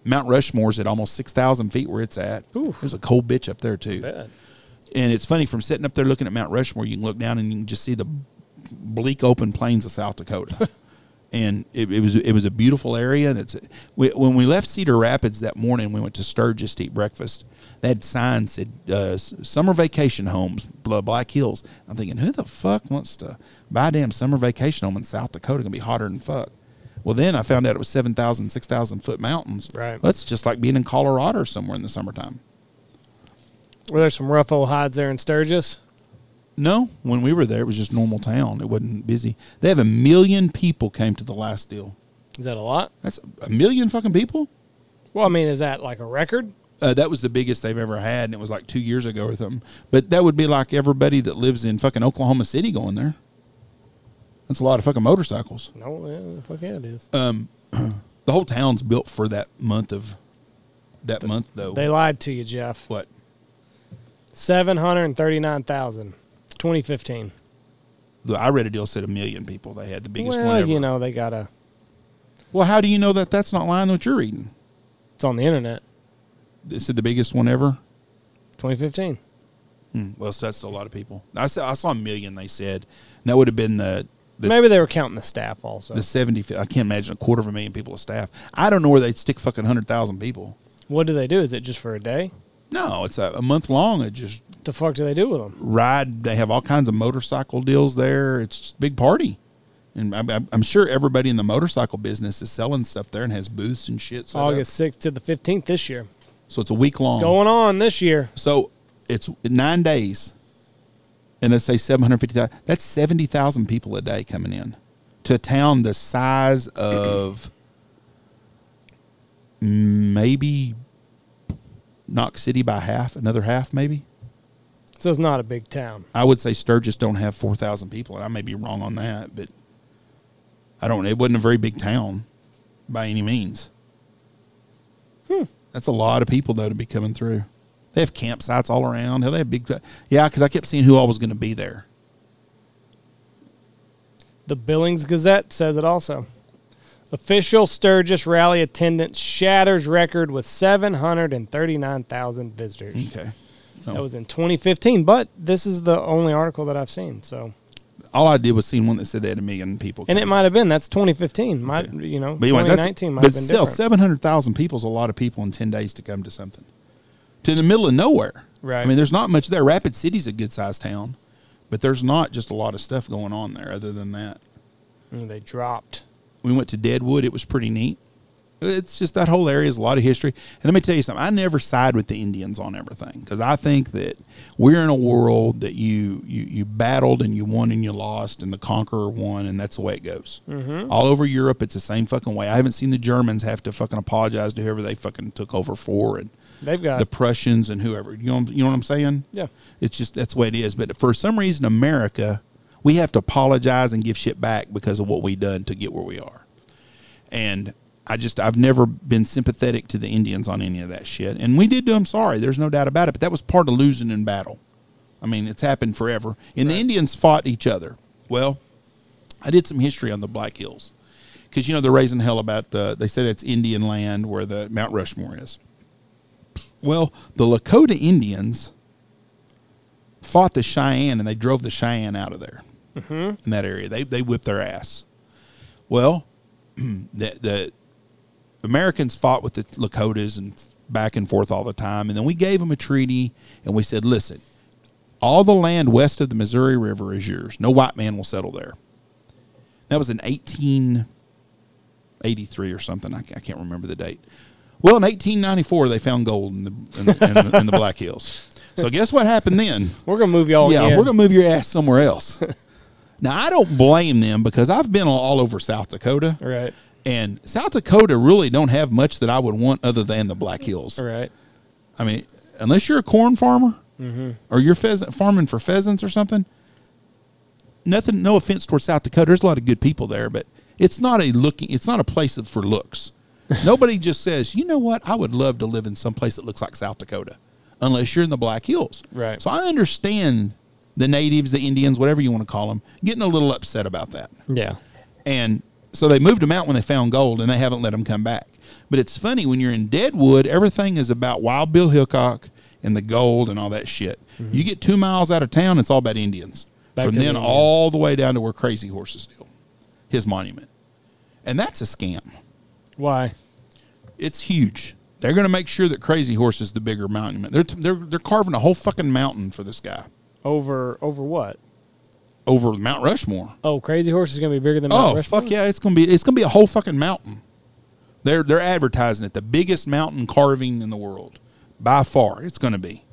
Mount Rushmore's at almost 6,000 feet where it's at. Oof. There's a cold bitch up there too. Bad. And it's funny, from sitting up there looking at Mount Rushmore, you can look down and you can just see the bleak open plains of South Dakota. And it was a beautiful area. When we left Cedar Rapids that morning, we went to Sturgis to eat breakfast. They had signs that said summer vacation homes, Black Hills. I'm thinking, who the fuck wants to buy a damn summer vacation home in South Dakota? Gonna be hotter than fuck. Well, then I found out it was 7,000, 6,000 foot mountains. Right. That's just like being in Colorado or somewhere in the summertime. Were there some rough old hides there in Sturgis? No, when we were there, it was just normal town. It wasn't busy. They have 1 million people came to the last deal. Is that a lot? That's 1 million fucking people? Well, I mean, is that like a record? That was the biggest they've ever had, and it was like 2 years ago or something. But that would be like everybody that lives in fucking Oklahoma City going there. That's a lot of fucking motorcycles. No, yeah, fuck yeah, it is. The whole town's built for that month, though. They lied to you, Jeff. What? 739,000. 2015. I read a deal said 1 million people. They had the biggest one Well, ever. you know, they got to... Well, how do you know that that's not lying what you're reading? It's on the internet. It said the biggest one ever? 2015. Well, so that's still a lot of people. I saw 1 million, they said. And that would have been the Maybe they were counting the staff also. the 70. I can't imagine 250,000 people of staff. I don't know where they'd stick fucking 100,000 people. What do they do? Is it just for a day? No, it's a month long. It just What the fuck do they do with them? ride. They have all kinds of motorcycle deals there. It's just a big party. And I'm sure everybody in the motorcycle business is selling stuff there and has booths and shit. set up. August 6th to the 15th this year. So it's a week long. Going on this year. So it's 9 days. And let's say 750,000. That's 70,000 people a day coming in to a town the size of maybe Knox City by half, another half maybe. So it's not a big town. I would say Sturgis don't have 4,000 people, and I may be wrong on that, but I don't. It wasn't a very big town by any means. That's a lot of people though to be coming through. They have campsites all around. Hell, they have big. Yeah, because I kept seeing who all was going to be there. The Billings Gazette says it also. Official Sturgis rally attendance shatters record with 739,000 visitors. Okay. That was in 2015, but this is the only article that I've seen. So, All I did was see one that said they had 1 million people. and it coming. might have been that's 2015. Might Okay. you know? But anyways, 2019 might but have been still, different. 700,000 people is a lot of people in 10 days to come to something. To the middle of nowhere. Right. I mean, there's not much there. Rapid City's a good-sized town, but there's not just a lot of stuff going on there other than that. They dropped. We went to Deadwood. It was pretty neat. It's just that whole area is a lot of history. And let me tell you something. I never side with the Indians on everything because I think that we're in a world that you battled and you won and you lost and the conqueror won, and that's the way it goes. Mm-hmm. All over Europe, it's the same fucking way. I haven't seen the Germans have to fucking apologize to whoever they fucking took over for, and They've got the Prussians and whoever. You know what I'm saying? Yeah. It's just that's the way it is. But for some reason, America, we have to apologize and give shit back because of what we done to get where we are. And I've never been sympathetic to the Indians on any of that shit. And we did do them sorry. There's no doubt about it. But that was part of losing in battle. I mean, it's happened forever. And the Indians fought each other. Well, I did some history on the Black Hills. Because, you know, they're raising hell about they say that's Indian land where the Mount Rushmore is. Well, the Lakota Indians fought the Cheyenne, and they drove the Cheyenne out of there in that area. They whipped their ass. Well, the Americans fought with the Lakotas and back and forth all the time, and then we gave them a treaty, and we said, listen, all the land west of the Missouri River is yours. No white man will settle there. That was in 1883 or something. I can't remember the date. Well, in 1894, they found gold in the Black Hills. So guess what happened then? We're gonna move y'all. Yeah, again. we're going to move your ass somewhere else. Now, I don't blame them because I've been all over South Dakota. Right. And South Dakota really don't have much that I would want other than the Black Hills. Right. I mean, unless you're a corn farmer or you're farming for pheasants or something, nothing. No offense towards South Dakota. There's a lot of good people there, but it's not a place for looks. Nobody just says, you know what, I would love to live in some place that looks like South Dakota, unless you're in the Black Hills. Right. So I understand the natives, the Indians, whatever you want to call them, getting a little upset about that. Yeah. And so they moved them out when they found gold, and they haven't let them come back. But it's funny, when you're in Deadwood, everything is about Wild Bill Hickok and the gold and all that shit. Mm-hmm. You get 2 miles out of town, it's all about Indians. From then all the way down to where Crazy Horse is still, his monument. And that's a scam. Why? It's huge. They're going to make sure that Crazy Horse is the bigger monument. They're carving a whole fucking mountain for this guy. Over what? Over Mount Rushmore. Oh, Crazy Horse is going to be bigger than Mount Rushmore? Oh, fuck yeah. It's going to be a whole fucking mountain. They're advertising it. The biggest mountain carving in the world. By far, it's going to be.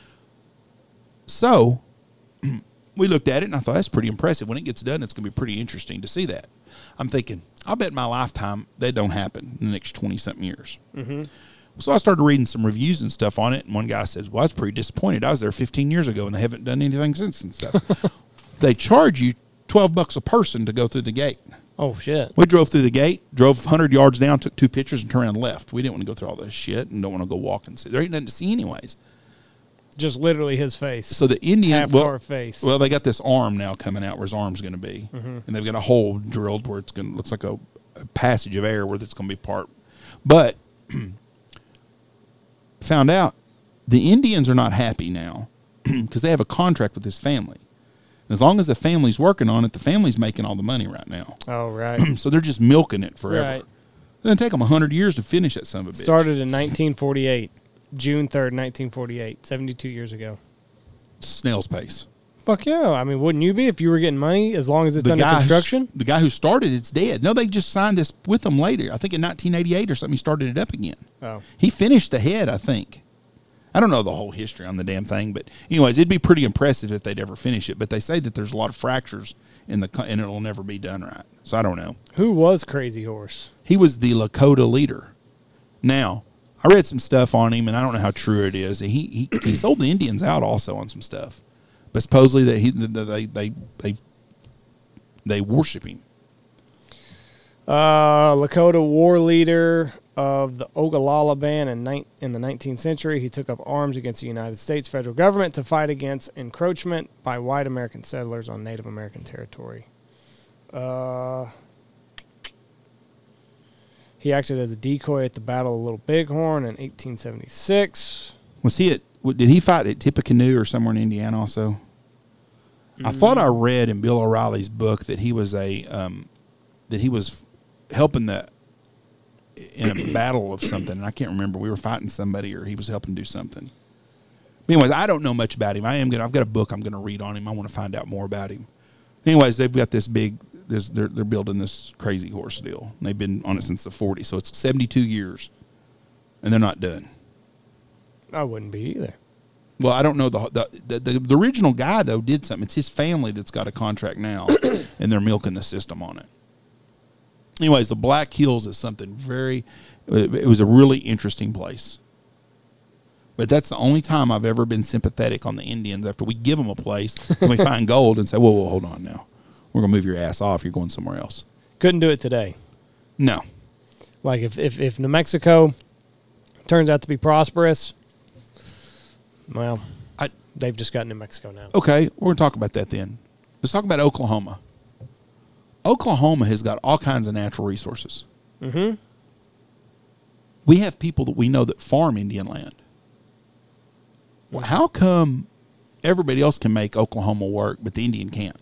So, we looked at it, and I thought, that's pretty impressive. When it gets done, it's going to be pretty interesting to see that. I'm thinking, I'll bet in my lifetime that don't happen in the next 20-something years. Mm-hmm. So I started reading some reviews and stuff on it, and one guy said, well, I was pretty disappointed. I was there 15 years ago, and they haven't done anything since and stuff. They charge you $12 a person to go through the gate. Oh, shit. We drove through the gate, drove 100 yards down, took 2 pictures, and turned around and left. We didn't want to go through all this shit and don't want to go walk and see. There ain't nothing to see anyways. Just literally his face. So the Indian half-car face. Well, they got this arm now coming out where his arm's going to be, and they've got a hole drilled where it's going to looks like a passage of air where it's going to be part. But found out the Indians are not happy now because they have a contract with this family. And as long as the family's working on it, the family's making all the money right now. Oh, right. So they're just milking it forever. Right. It's going to take them 100 years to finish that son of a bitch. Started in 1948. June 3rd, 1948. 72 years ago. Snail's pace. Fuck yeah. I mean, wouldn't you be if you were getting money as long as it's under construction? The guy who started it's dead. No, they just signed this with them later. I think in 1988 or something, he started it up again. Oh. He finished the head, I think. I don't know the whole history on the damn thing, but anyways, it'd be pretty impressive if they'd ever finish it. But they say that there's a lot of fractures and it'll never be done right. So I don't know. Who was Crazy Horse? He was the Lakota leader. Now, I read some stuff on him, and I don't know how true it is. He sold the Indians out also on some stuff, but supposedly that they worship him. Lakota war leader of the Ogallala Band in the 19th century. He took up arms against the United States federal government to fight against encroachment by white American settlers on Native American territory. He acted as a decoy at the Battle of Little Bighorn in 1876. Did he fight at Tippecanoe or somewhere in Indiana also? I thought I read in Bill O'Reilly's book that he was helping in a battle of something, and I can't remember. We were fighting somebody, or he was helping do something. But anyways, I don't know much about him. I've got a book I'm going to read on him. I want to find out more about him. Anyways, they've got they're building this Crazy Horse deal. And they've been on it since the 40s, so it's 72 years, and they're not done. I wouldn't be either. Well, I don't know. The original guy, though, did something. It's his family that's got a contract now, and they're milking the system on it. Anyways, the Black Hills is something it was a really interesting place. But that's the only time I've ever been sympathetic on the Indians after we give them a place and we find gold and say, whoa, hold on now. We're going to move your ass off. You're going somewhere else. Couldn't do it today. No. Like if New Mexico turns out to be prosperous, well, they've just got New Mexico now. Okay, we're going to talk about that then. Let's talk about Oklahoma. Oklahoma has got all kinds of natural resources. Mm-hmm. We have people that we know that farm Indian land. Well, how come everybody else can make Oklahoma work, but the Indian can't?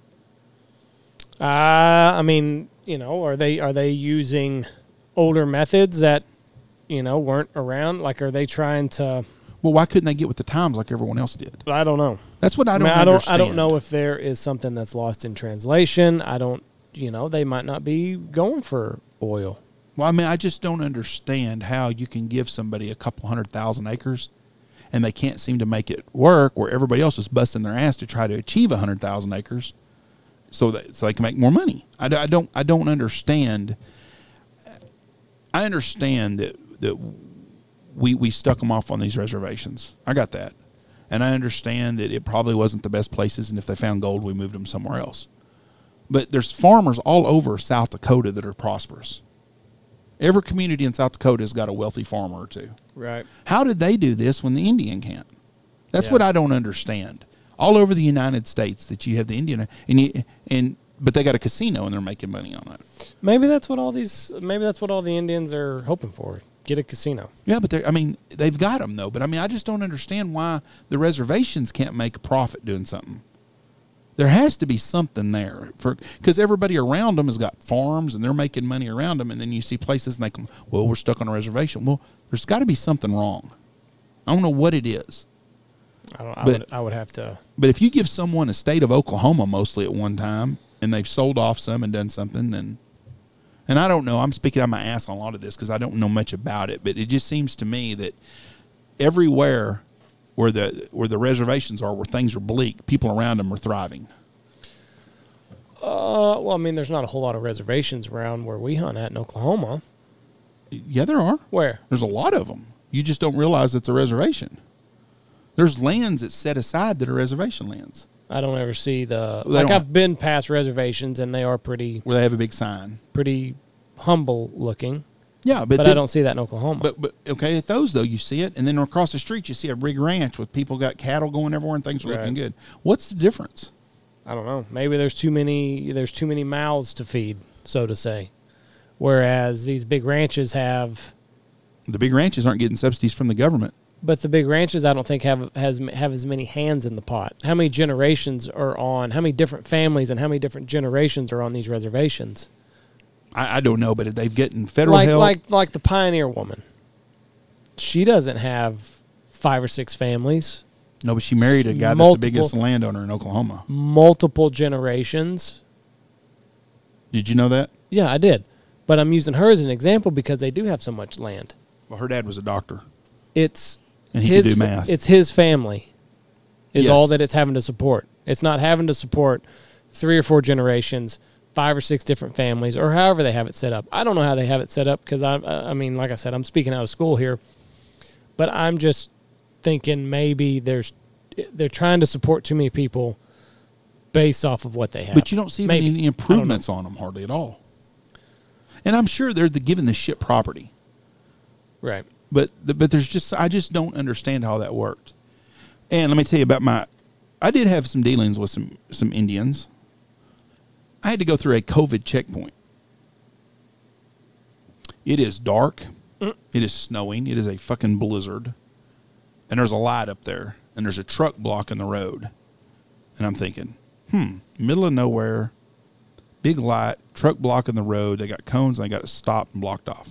I mean, are they using older methods that, weren't around? Like, are they trying to? Well, why couldn't they get with the times like everyone else did? I don't know. That's what I don't understand. I don't know if there is something that's lost in translation. I don't. They might not be going for oil. Well, I mean, I just don't understand how you can give somebody a couple 100,000 acres and they can't seem to make it work where everybody else is busting their ass to try to achieve 100,000 acres so they can make more money. I don't understand. I understand that we stuck them off on these reservations. I got that. And I understand that it probably wasn't the best places, and if they found gold, we moved them somewhere else. But there's farmers all over South Dakota that are prosperous. Every community in South Dakota has got a wealthy farmer or two. Right. How did they do this when the Indian can't? That's what I don't understand. All over the United States that you have the Indian, and but they got a casino and they're making money on it. Maybe that's what all the Indians are hoping for. Get a casino. Yeah, but they've got them though. But I mean, I just don't understand why the reservations can't make a profit doing something. There has to be something there because everybody around them has got farms and they're making money around them. And then you see places and they come, well, we're stuck on a reservation. Well, there's got to be something wrong. I don't know what it is. I would have to. But if you give someone a state of Oklahoma mostly at one time and they've sold off some and done something, then, and I don't know, I'm speaking out my ass on a lot of this because I don't know much about it, but it just seems to me that everywhere where the reservations are, where things are bleak, people around them are thriving. Well, I mean, there's not a whole lot of reservations around where we hunt at in Oklahoma. Yeah, there are. Where? There's a lot of them. You just don't realize it's a reservation. There's lands that's set aside that are reservation lands. I don't ever see I've been past reservations and they are pretty... Where they have a big sign. Pretty humble looking. Yeah, but I don't see that in Oklahoma. But okay, at those though you see it, and then across the street you see a big ranch with people got cattle going everywhere and things are looking good. What's the difference? I don't know. Maybe there's too many mouths to feed, so to say. Whereas these big ranches have... The big ranches aren't getting subsidies from the government. But the big ranches, I don't think have as many hands in the pot. How many generations are on? How many different families and how many different generations are on these reservations? I don't know, but they've gotten federal help. Like the Pioneer Woman. She doesn't have 5 or 6 families. No, but she married a guy that's the biggest landowner in Oklahoma. Multiple generations. Did you know that? Yeah, I did. But I'm using her as an example because they do have so much land. Well, her dad was a doctor. And he could do math. It's his family is all that it's having to support. It's not having to support 3 or 4 generations, 5 or 6 different families, or however they have it set up. I don't know how they have it set up because, I mean, like I said, I'm speaking out of school here. But I'm just thinking maybe they're trying to support too many people based off of what they have. But you don't see any improvements on them hardly at all. And I'm sure they're giving the shit property. Right. But there's I just don't understand how that worked. And let me tell you about I did have some dealings with some Indians. I had to go through a COVID checkpoint. It is dark. It is snowing. It is a fucking blizzard. And there's a light up there. And there's a truck blocking the road. And I'm thinking, middle of nowhere, big light, truck blocking the road. They got cones and they got it stopped and blocked off.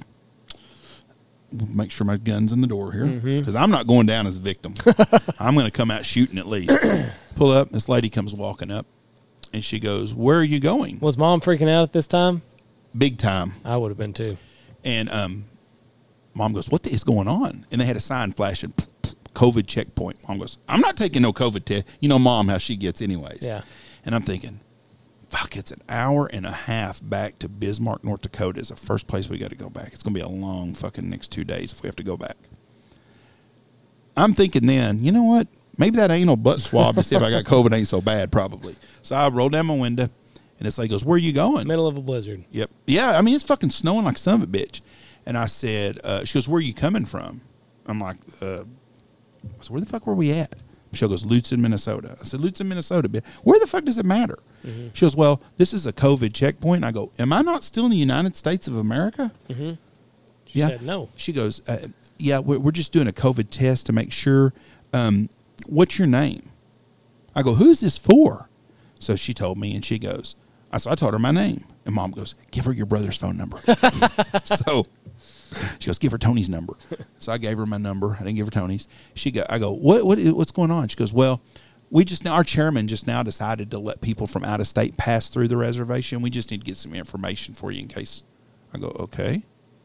Make sure my gun's in the door here because I'm not going down as a victim. I'm going to come out shooting at least. Pull up. This lady comes walking up and she goes, "Where are you going?" Was Mom freaking out at this time? Big time. I would have been too. And Mom goes, "What is going on?" And they had a sign flashing, COVID checkpoint. Mom goes, "I'm not taking no COVID test." You know Mom, how she gets anyways. Yeah. And I'm thinking, fuck, it's an hour and a half back to Bismarck, North Dakota is the first place we got to go back. It's going to be a long fucking next 2 days if we have to go back. I'm thinking then, you know what? Maybe that anal butt swab to see if I got COVID ain't so bad, probably. So I rolled down my window, and this lady goes, "Where are you going?" Middle of a blizzard. Yep. Yeah, I mean, it's fucking snowing like son of a bitch. And I said, she goes, "Where are you coming from?" I'm like, I said, "Where the fuck were we at?" She goes, "Lutsen, Minnesota." I said, "Lutsen, Minnesota, bitch. Where the fuck does it matter?" Mm-hmm. She goes, "Well, this is a COVID checkpoint." I go, "Am I not still in the United States of America?" Mm-hmm. She said no. She goes, "Yeah, we're just doing a COVID test to make sure. What's your name?" I go, "Who's this for?" So she told me, and she goes, so I told her my name. And Mom goes, "Give her your brother's phone number." So she goes, "Give her Tony's number." So I gave her my number. I didn't give her Tony's. I go, what's going on? She goes, "Well, our chairman just now decided to let people from out of state pass through the reservation. We just need to get some information for you in case." I go, "Okay."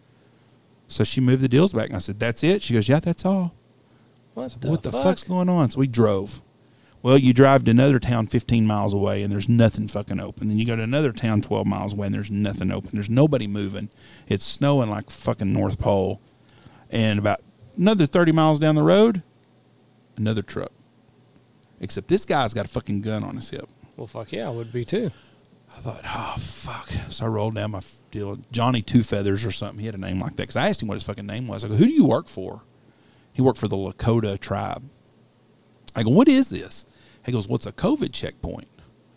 So she moved the deals back, and I said, "That's it?" She goes, "Yeah, that's all." What the fuck's going on? So we drove. Well, you drive to another town 15 miles away, and there's nothing fucking open. Then you go to another town 12 miles away, and there's nothing open. There's nobody moving. It's snowing like fucking North Pole. And about another 30 miles down the road, another truck. Except this guy's got a fucking gun on his hip. Well, fuck yeah, I would be too. I thought, oh, fuck. So I rolled down my deal. Johnny Two Feathers or something. He had a name like that. Because I asked him what his fucking name was. I go, "Who do you work for?" He worked for the Lakota tribe. I go, "What is this?" He goes, "Well, it's a COVID checkpoint."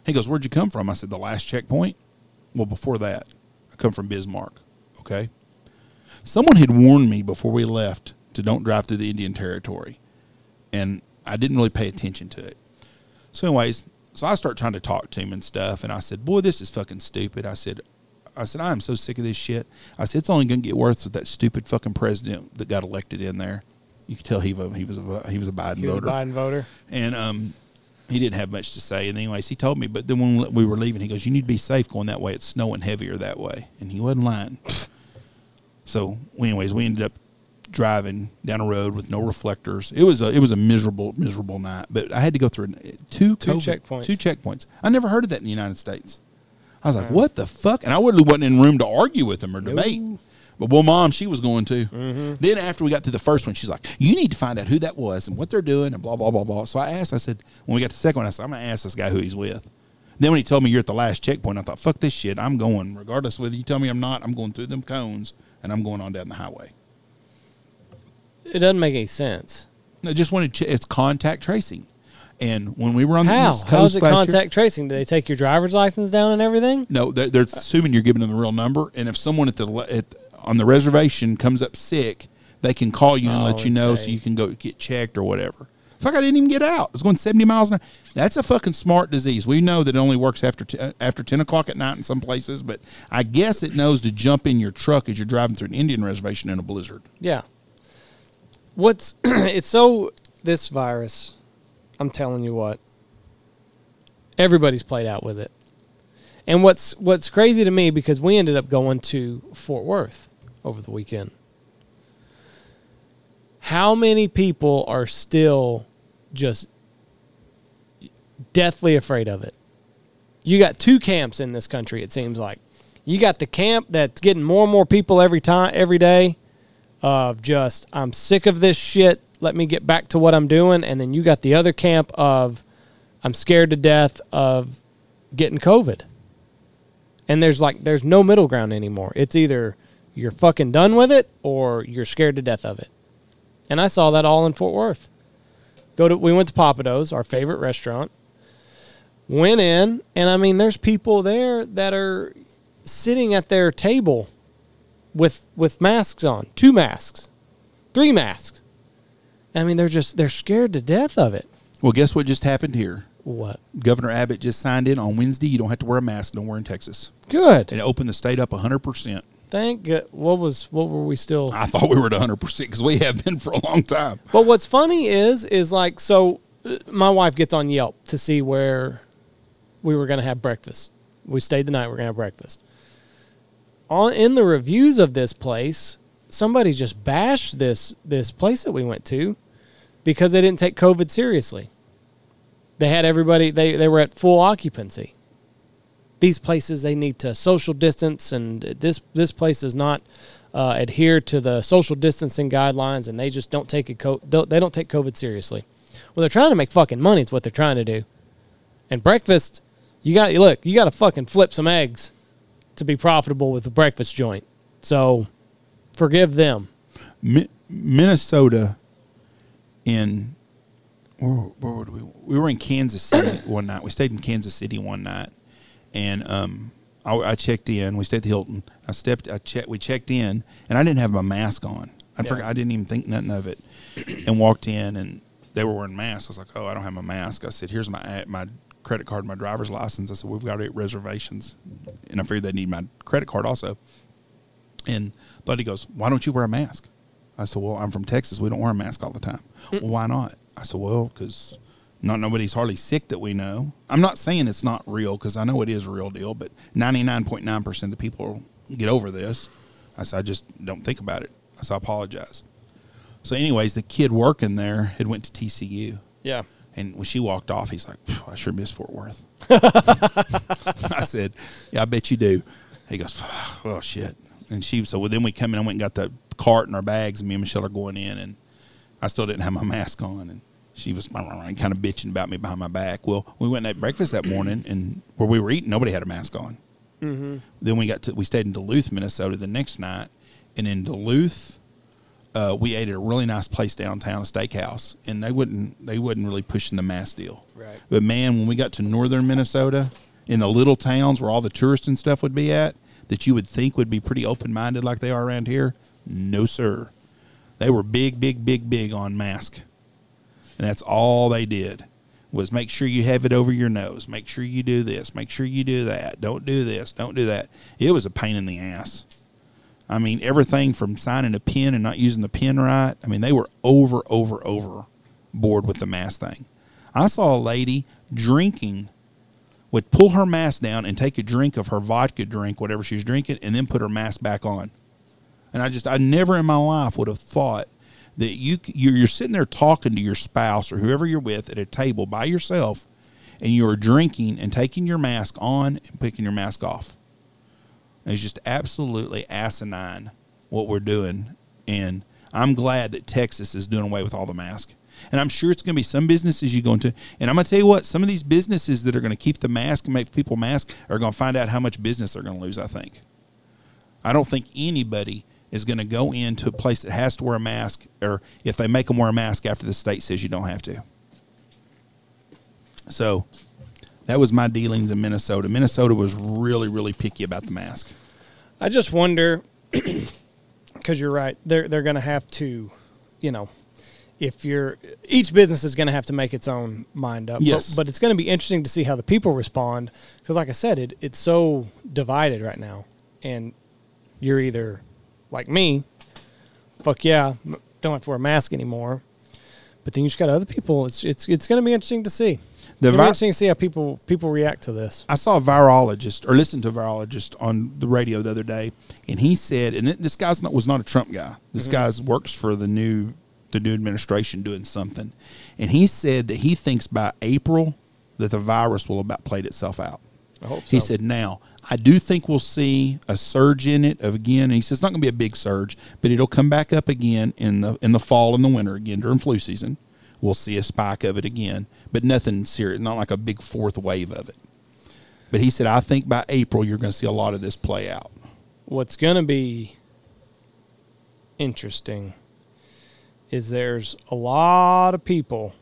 He goes, where'd you come from? I said, the last checkpoint. Well, before that, I come from Bismarck. Okay. Someone had warned me before we left to don't drive through the Indian Territory, and I didn't really pay attention to it. So anyways, so I start trying to talk to him and stuff, and I said, boy, this is fucking stupid. I said, I am so sick of this shit. I said, it's only going to get worse with that stupid fucking president that got elected in there. You could tell he was a Biden voter. He was a Biden voter. And he didn't have much to say. And anyways, he told me, but then when we were leaving, he goes, you need to be safe going that way. It's snowing heavier that way. And he wasn't lying. So anyways, we ended up driving down a road with no reflectors. It was a miserable night. But I had to go through two checkpoints. I never heard of that in the United States. I was like, what the fuck? And I really wasn't in room to argue with him or debate. But, well, Mom, she was going to. Mm-hmm. Then after we got to the first one, she's like, you need to find out who that was and what they're doing and blah, blah, blah, blah. So I said, when we got to the second one, I said, I'm going to ask this guy who he's with. Then when he told me you're at the last checkpoint, I thought, fuck this shit. I'm going. Regardless whether you tell me I'm not, I'm going through them cones, and I'm going on down the highway. It doesn't make any sense. I just wanted to it's contact tracing. And when we were on the East Coast how is it last contact year, tracing? Do they take your driver's license down and everything? No, they're assuming you're giving them the real number. And if someone on the reservation comes up sick, they can call you and let you know so you can go get checked or whatever. Fuck, I didn't even get out. I was going 70 miles an hour. That's a fucking smart disease. We know that it only works after 10 o'clock at night in some places, but I guess it knows to jump in your truck as you're driving through an Indian reservation in a blizzard. Yeah. This virus, I'm telling you what, everybody's played out with it. And what's crazy to me, because we ended up going to Fort Worth over the weekend. How many people are still just deathly afraid of it? You got two camps in this country, it seems like. You got the camp that's getting more and more people every day of just, I'm sick of this shit, let me get back to what I'm doing. And then you got the other camp of, I'm scared to death of getting COVID. And there's no middle ground anymore. It's either you're fucking done with it or you're scared to death of it. And I saw that all in Fort Worth. We went to Pappadeaux's, our favorite restaurant. Went in, and I mean, there's people there that are sitting at their table with masks on, 2 masks, 3 masks. I mean, they're scared to death of it. Well, guess what just happened here? What? Governor Abbott just signed in on Wednesday. You don't have to wear a mask nowhere in Texas. Good. And it opened the state up 100%. Thank God. What were we still? I thought we were at 100% because we have been for a long time. But what's funny is like, so my wife gets on Yelp to see where we were going to have breakfast. We stayed the night. We're going to have breakfast. In the reviews of this place, somebody just bashed this place that we went to because they didn't take COVID seriously. They had everybody, they were at full occupancy. These places, they need to social distance, and this place does not adhere to the social distancing guidelines, and they just don't take they don't take COVID seriously. Well, they're trying to make fucking money. It's what they're trying to do. And breakfast, you got to fucking flip some eggs to be profitable with the breakfast joint. So, forgive them. Minnesota where were we? We were in Kansas City one night. We stayed in Kansas City one night, and I checked in. We stayed at the Hilton. We checked in, and I didn't have my mask on. I forgot. I didn't even think nothing of it, and walked in, and they were wearing masks. I was like, "Oh, I don't have my mask." I said, "Here's my credit card, my driver's license." I said, "We've got 8 reservations," and I figured they need my credit card also. And Buddy goes, "Why don't you wear a mask?" I said, "Well, I'm from Texas. We don't wear a mask all the time." Well, why not? I said, "Well, because nobody's hardly sick that we know." I'm not saying it's not real, because I know it is a real deal, but 99.9% of the people get over this. I said, "I just don't think about it." I said, "I apologize." So anyways, the kid working there had went to TCU. Yeah. And when she walked off, he's like, "I sure miss Fort Worth." I said, "Yeah, I bet you do." He goes, "Oh, shit." And then we come in and went and got the cart and our bags, and me and Michelle are going in, and I still didn't have my mask on, and she was kind of bitching about me behind my back. Well, we went and ate breakfast that morning, and where we were eating, nobody had a mask on. Mm-hmm. Then we stayed in Duluth, Minnesota the next night, and in Duluth, we ate at a really nice place downtown, a steakhouse, and they wasn't really pushing the mask deal. Right. But man, when we got to northern Minnesota, in the little towns where all the tourists and stuff would be at, that you would think would be pretty open-minded like they are around here, no sir. They were big on mask, and that's all they did was make sure you have it over your nose, make sure you do this, make sure you do that, don't do this, don't do that. It was a pain in the ass. I mean, everything from signing a pen and not using the pen right. I mean, they were over board with the mask thing. I saw a lady drinking, would pull her mask down and take a drink of her vodka drink, whatever she was drinking, and then put her mask back on. And I never in my life would have thought that you're sitting there talking to your spouse or whoever you're with at a table by yourself, and you're drinking and taking your mask on and picking your mask off. It's just absolutely asinine what we're doing, and I'm glad that Texas is doing away with all the masks. And I'm sure it's going to be some businesses you go into, and I'm going to tell you what, some of these businesses that are going to keep the mask and make people mask are going to find out how much business they're going to lose, I think. I don't think anybody is going to go into a place that has to wear a mask, or if they make them wear a mask after the state says you don't have to. So that was my dealings in Minnesota. Minnesota was really picky about the mask. I just wonder, because you're right, they're going to have to, each business is going to have to make its own mind up. Yes. But it's going to be interesting to see how the people respond, because like I said, it's so divided right now. And you're either like me, fuck yeah, don't have to wear a mask anymore. But then you just got other people. It's going to be interesting to see. It's going to be interesting to see how people react to this. I saw a virologist, or listened to a virologist on the radio the other day, and he said, and this guy was not a Trump guy. This guy works for the new administration doing something. And he said that he thinks by April that the virus will about played itself out. I hope so. He said, now, I do think we'll see a surge in it again. And he says it's not going to be a big surge, but it'll come back up again in the fall and the winter again during flu season. We'll see a spike of it again, but nothing serious, not like a big fourth wave of it. But he said, I think by April you're going to see a lot of this play out. What's going to be interesting is there's a lot of people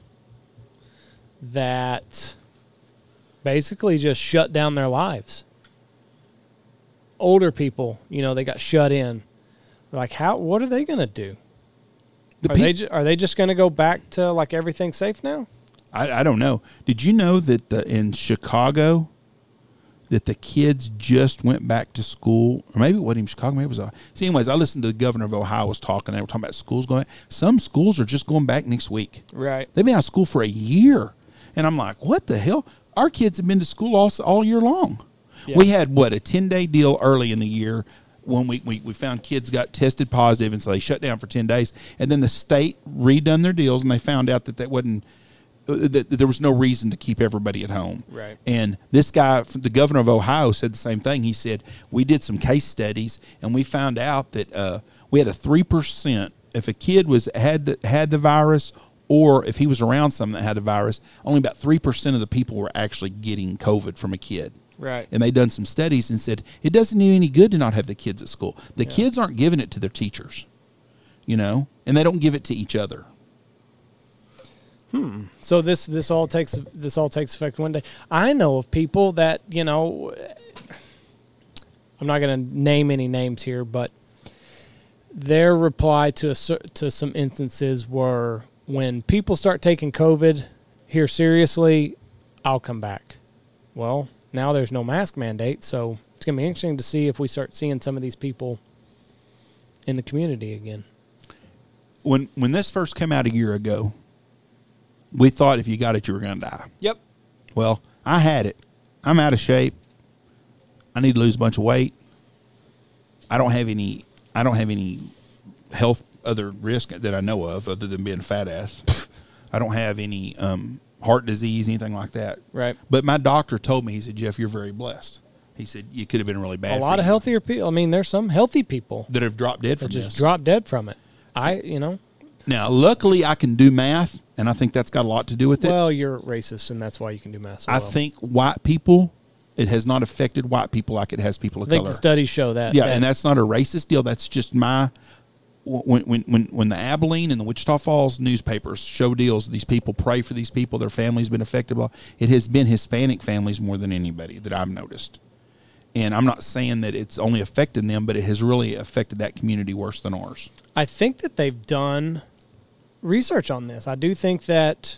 that basically just shut down their lives. Older people, they got shut in. Like, what are they going to do? Are they just going to go back to like everything's safe now? I don't know. Did you know that in Chicago that the kids just went back to school? Or maybe it wasn't even Chicago. Maybe it was. See, anyways, I listened to the governor of Ohio was talking. They were talking about schools going back. Some schools are just going back next week. Right. They've been out of school for a year. And I'm like, what the hell? Our kids have been to school all year long. Yeah. We had, a 10-day deal early in the year when we found kids got tested positive, and so they shut down for 10 days. And then the state redone their deals, and they found out that there was no reason to keep everybody at home. Right. And this guy, the governor of Ohio, said the same thing. He said, we did some case studies, and we found out that we had a 3%. If a kid had the virus, or if he was around someone that had the virus, only about 3% of the people were actually getting COVID from a kid. Right. And they done some studies and said it doesn't do any good to not have the kids at school. The kids aren't giving it to their teachers, and they don't give it to each other. So this all takes effect one day. I know of people that, I'm not going to name any names here, but their reply to some instances were, when people start taking COVID here seriously, I'll come back. Well, now there's no mask mandate, so it's going to be interesting to see if we start seeing some of these people in the community again. When this first came out a year ago, we thought if you got it, you were going to die. Yep. Well, I had it. I'm out of shape. I need to lose a bunch of weight. I don't have any health other risk that I know of other than being a fat ass. I don't have any heart disease, anything like that. Right. But my doctor told me, he said, Jeff, you're very blessed. He said, you could have been really bad. A lot of healthier people. I mean, there's some healthy people that have dropped dead from this. Just dropped dead from it. Now, luckily, I can do math, and I think that's got a lot to do with it. Well, you're racist, and that's why you can do math so I think white people, it has not affected white people like it has people of color. I think the studies show that. Yeah, and that's not a racist deal. That's just my when the Abilene and the Wichita Falls newspapers show deals, these people pray for these people, their family's been affected by, it has been Hispanic families more than anybody that I've noticed. And I'm not saying that it's only affected them, but it has really affected that community worse than ours. I think that they've done research on this. I do think that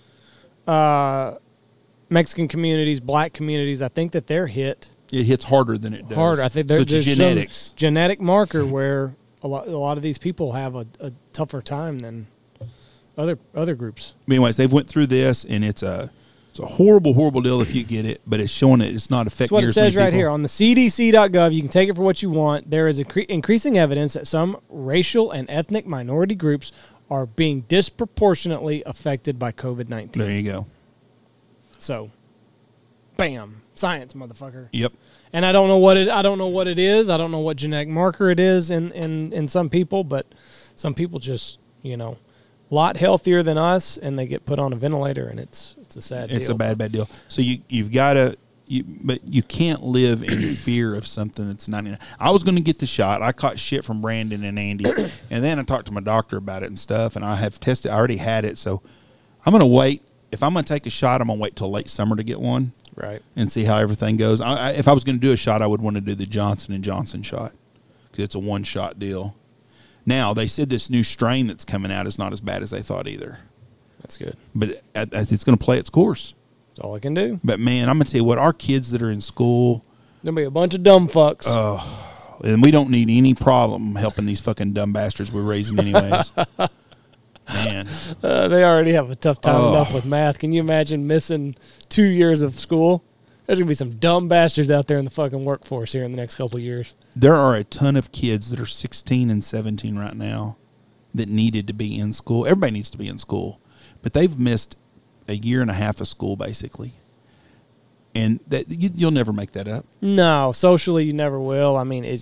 Mexican communities, black communities, I think that they're hit. It hits harder than it does. Harder. I think so there's genetics. some genetic marker where a lot of these people have a tougher time than other groups. Anyways, they've went through this, and it's a horrible, horrible deal if you get it, but it's showing that it's not affecting. That's what it says right here on the CDC.gov. You can take it for what you want. There is increasing evidence that some racial and ethnic minority groups are being disproportionately affected by COVID-19. There you go. So, bam, science, motherfucker. Yep. And I don't know what it is. I don't know what genetic marker it is in some people, but some people just, a lot healthier than us, and they get put on a ventilator, and it's a sad deal. It's a bad deal. So you've got to, but you can't live in fear of something that's 99. I was going to get the shot. I caught shit from Brandon and Andy, and then I talked to my doctor about it and stuff, and I have tested. I already had it, so I'm going to wait. If I'm going to take a shot, I'm going to wait till late summer to get one. Right. And see how everything goes. If I was going to do a shot, I would want to do the Johnson & Johnson shot because it's a one-shot deal. Now, they said this new strain that's coming out is not as bad as they thought either. That's good. But it's going to play its course. That's all I can do. But, man, I'm going to tell you what, our kids that are in school. There'll be a bunch of dumb fucks. And we don't need any problem helping these fucking dumb bastards we're raising anyways. Man. They already have a tough time enough with math. Can you imagine missing 2 years of school? There's going to be some dumb bastards out there in the fucking workforce here in the next couple of years. There are a ton of kids that are 16 and 17 right now that needed to be in school. Everybody needs to be in school. But they've missed a year and a half of school, basically. And that you'll never make that up. No, socially you never will. I mean,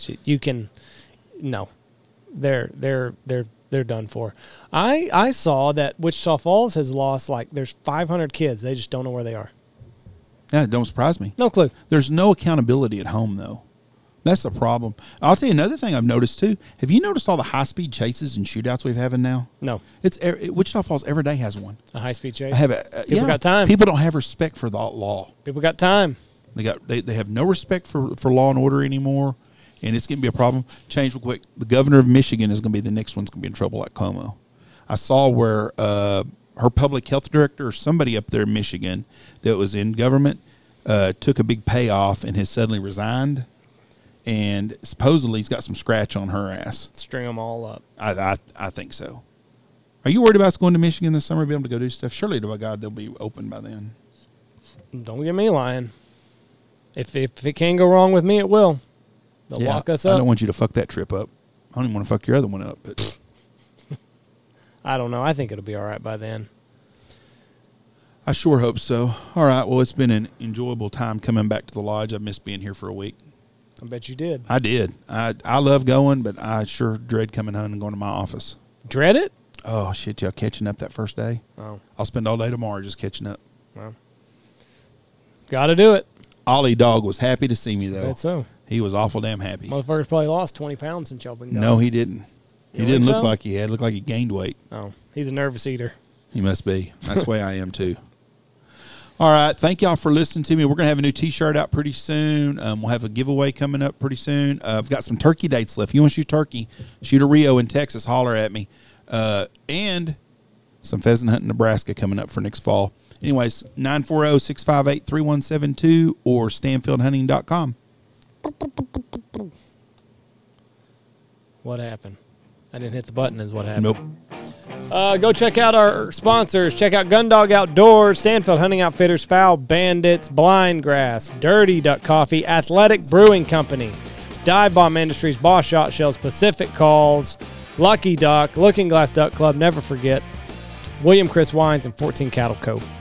they're done for. I saw that Wichita Falls has lost, there's 500 kids. They just don't know where they are. Yeah, don't surprise me. No clue. There's no accountability at home, though. That's the problem. I'll tell you another thing I've noticed, too. Have you noticed all the high-speed chases and shootouts we've having now? No. Wichita Falls every day has one. A high-speed chase? People got time. People don't have respect for the law. People got time. They have no respect for law and order anymore, and it's going to be a problem. Change real quick. The governor of Michigan is going to be the next one's going to be in trouble like Cuomo. I saw where her public health director or somebody up there in Michigan that was in government took a big payoff and has suddenly resigned. And supposedly he's got some scratch on her ass. String them all up. I think so. Are you worried about us going to Michigan this summer, be able to go do stuff? Surely, by God, they'll be open by then. Don't get me lying. If it can go wrong with me, it will. They'll lock us up. I don't want you to fuck that trip up. I don't even want to fuck your other one up. But I don't know. I think it'll be all right by then. I sure hope so. All right. Well, it's been an enjoyable time coming back to the lodge. I missed being here for a week. I bet you did. I did. I love going, but I sure dread coming home and going to my office. Dread it? Oh, shit, y'all catching up that first day? Oh. I'll spend all day tomorrow just catching up. Well, got to do it. Ollie Dog was happy to see me, though. I bet so. He was awful damn happy. Motherfucker's probably lost 20 pounds since y'all been gone. No, he didn't. He didn't look so? like he had. Looked like he gained weight. Oh, he's a nervous eater. He must be. That's the way I am, too. All right. Thank y'all for listening to me. We're going to have a new T-shirt out pretty soon. We'll have a giveaway coming up pretty soon. I've got some turkey dates left. If you want to shoot turkey, shoot a Rio in Texas, holler at me. And some pheasant hunt in Nebraska coming up for next fall. Anyways, 940-658-3172 or StanfieldHunting.com. What happened? I didn't hit the button is what happened. Nope. Go check out our sponsors. Check out Gundog Outdoors, Stanfield Hunting Outfitters, Foul Bandits, Blind Grass, Dirty Duck Coffee, Athletic Brewing Company, Dive Bomb Industries, Boss Shot Shells, Pacific Calls, Lucky Duck, Looking Glass Duck Club, never forget, William Chris Wines, and 14 Cattle Co.